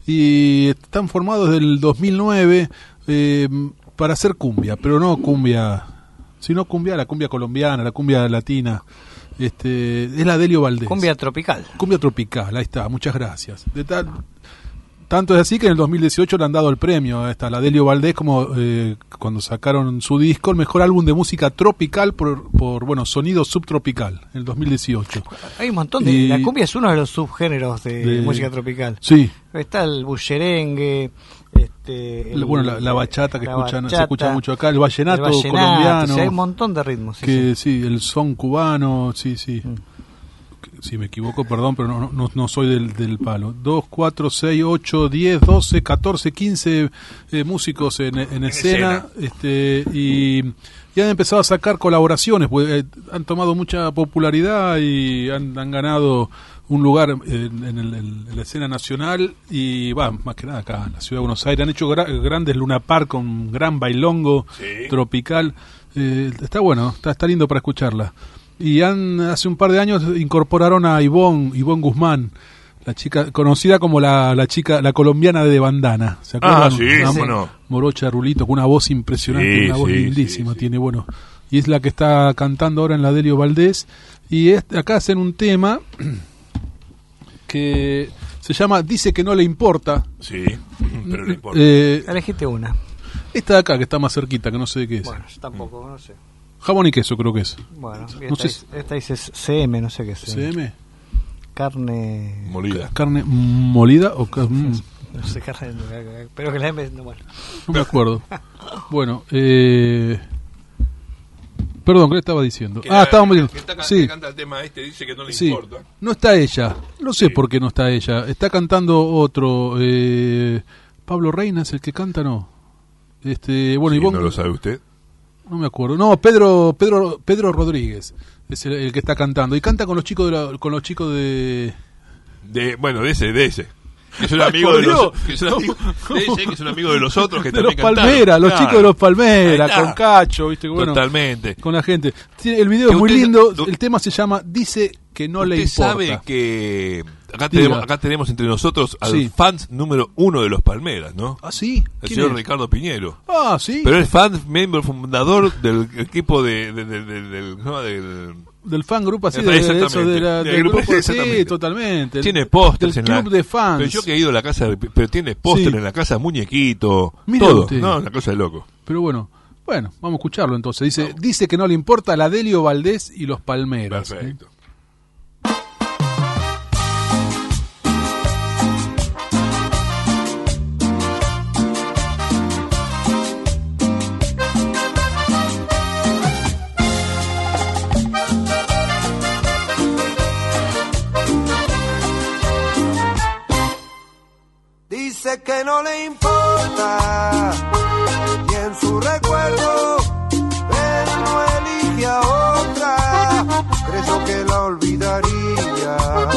Y están formados desde el dos mil nueve eh, para hacer cumbia, pero no cumbia, sino cumbia, la cumbia colombiana, la cumbia latina. Este, es la Delio Valdés. Cumbia tropical. Cumbia tropical, ahí está, muchas gracias. De tal, tanto es así que en el dos mil dieciocho le han dado el premio a esta, la Delio Valdés, como eh, cuando sacaron su disco, el mejor álbum de música tropical por, por bueno, sonido subtropical, en el dos mil dieciocho. Hay un montón de... Y- La cumbia es uno de los subgéneros de, de- música tropical. Sí, Está el bullerengue, este, el- bueno, la, la bachata que la escuchan, se bachata, escucha mucho acá, el vallenato, el vallenato, colombiano, sí, hay un montón de ritmos. Sí, que sí. sí, el son cubano, sí, sí. Mm. si me equivoco, perdón, pero no, no, no soy del, del palo. dos, cuatro, seis, ocho, diez, doce, catorce, quince eh, músicos en, en, en escena, escena. Este, y, y han empezado a sacar colaboraciones, pues, eh, han tomado mucha popularidad y han, han ganado un lugar en, en, el, en la escena nacional y va, más que nada acá en la ciudad de Buenos Aires. Han hecho gra- grandes Luna Park con gran bailongo sí. tropical. Eh, está bueno, está, está lindo para escucharla. Y han hace un par de años incorporaron a Ivonne, Ivonne Guzmán, la chica conocida como la, la chica, la colombiana de bandana. ¿Se acuerdan? Ah, sí, una bueno. Morocha rulito con una voz impresionante, sí, una voz sí, lindísima, sí, sí. tiene bueno. Y es la que está cantando ahora en la Delio Valdés. Y es, acá hacen un tema que se llama Dice que no le importa. Sí, pero le importa. Eh, Elegiste una. Esta de acá, que está más cerquita, que no sé de qué es. Bueno, yo tampoco, no sé. Jamón y queso creo que es. Bueno, no esta, sé. es, esta dice C M, no sé qué es. ¿C M? Carne... Molida. ¿Carne molida o ca- mm. No sé, carne... Pero que la M... No, bueno. no me acuerdo. Bueno, eh... Perdón, ¿qué le estaba diciendo? Que ah, la, estábamos diciendo. Que, está, sí. que canta el tema este, dice que no le sí. importa. No está ella. No sé sí. por qué no está ella. Está cantando otro. Eh... Pablo Reina es el que canta, ¿no? Este, bueno, sí, Ivonne... ¿no lo sabe usted? No me acuerdo. No, Pedro Pedro Pedro Rodríguez es el, el que está cantando y canta con los chicos de la, con los chicos de de bueno, de ese, de ese. Que es un amigo de los que es un amigo de ese, que es un amigo de los otros que de también los Palmera, los claro. chicos de los Palmera, con Cacho, ¿viste? Bueno, totalmente. Con la gente. El video es muy usted, lindo, do, el tema se llama Dice que no le importa. Usted sabe que acá tenemos, acá tenemos entre nosotros al sí. fans número uno de los Palmeras, ¿no? Ah, sí. El señor es? Ricardo Piñero. Ah, sí. Pero es fan, miembro fundador del equipo de, de, de, de, de del, no, del del fan grupo así de, de eso de la, del grupo, grupo sí, totalmente. Tiene pósters en club la, de fans. Pero yo que he ido a la casa, pero tiene póster sí. en la casa, muñequito, Mira todo. Usted. No, una cosa de loco. Pero bueno, bueno, vamos a escucharlo entonces. Dice, vamos. Dice que no le importa la Delio Valdés y los Palmeras. Perfecto. ¿eh? Dice que no le importa y en su recuerdo él no elige a otra, creyó que la olvidaría,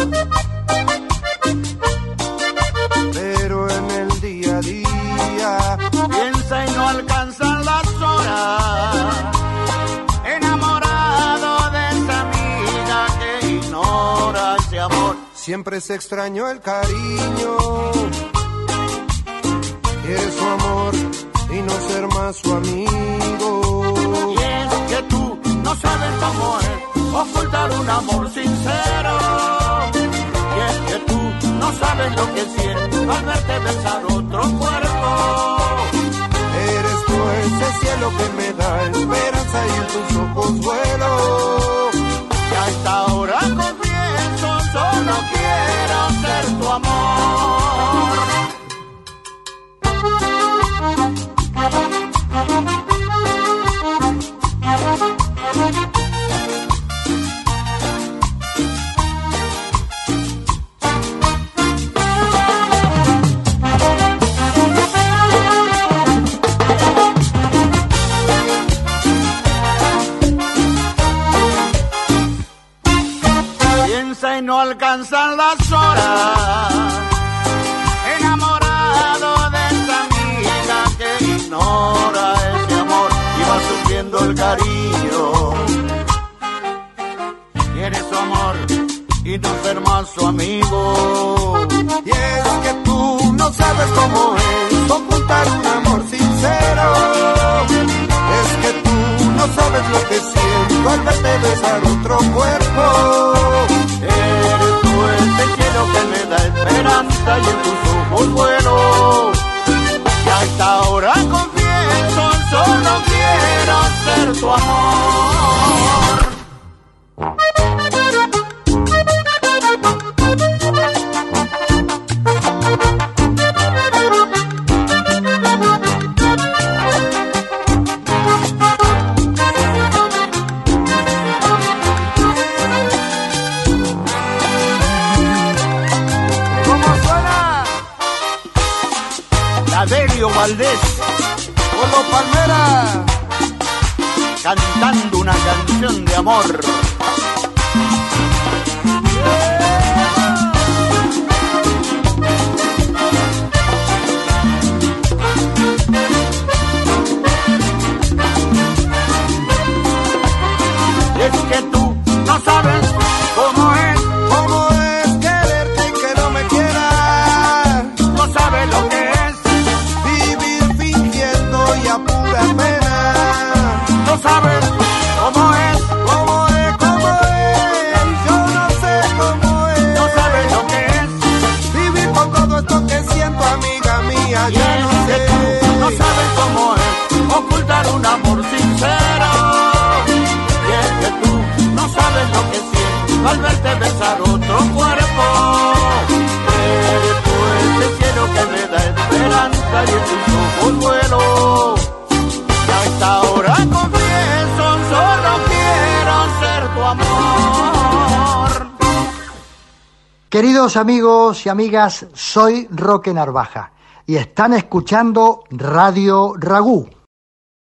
pero en el día a día piensa y no alcanzan las horas, enamorado de esa amiga que ignora ese amor, siempre se extrañó el cariño. Quiere su amor y no ser más su amigo. Y es que tú no sabes cómo es ocultar un amor sincero. Y es que tú no sabes lo que siento al verte besar otro cuerpo. Eres tú ese cielo que me da esperanza y en tus ojos vuelo. Y a esta hora confieso, solo quiero ser tu amor. Piensa y no alcanzan las horas, enamorado de esa amiga que ignora ese amor y va sufriendo el cariño. Quiere su amor y no ser más su amigo. Y es que tú no sabes cómo es ocultar un amor sincero. Es que tú no sabes lo que siento al verte besar otro cuerpo. Eres tú ese cielo que me da esperanza y en tus ojos vuelo. Y a esta hora confieso, solo quiero ser tu amor. Adelio Valdés, Polo Palmera, cantando una canción de amor. Es que tú no sabes cómo es, cómo es quererte y que no me quieras. No sabes lo que es vivir fingiendo y a pura pena. No sabes cómo es, cómo es, cómo es. Yo no sé cómo es. No sabes lo que es vivir con todo esto que siento, amiga mía. Yo no sé. Que tú no sabes cómo es ocultar un amor sincero. Sabes lo que siento al verte besar otro cuerpo. Eres tú ese cielo que me da esperanza y en tus ojos vuelo. Y a esta hora confieso, solo quiero ser tu amor. Queridos amigos y amigas, soy Roque Narvaja y están escuchando Radio Ragú.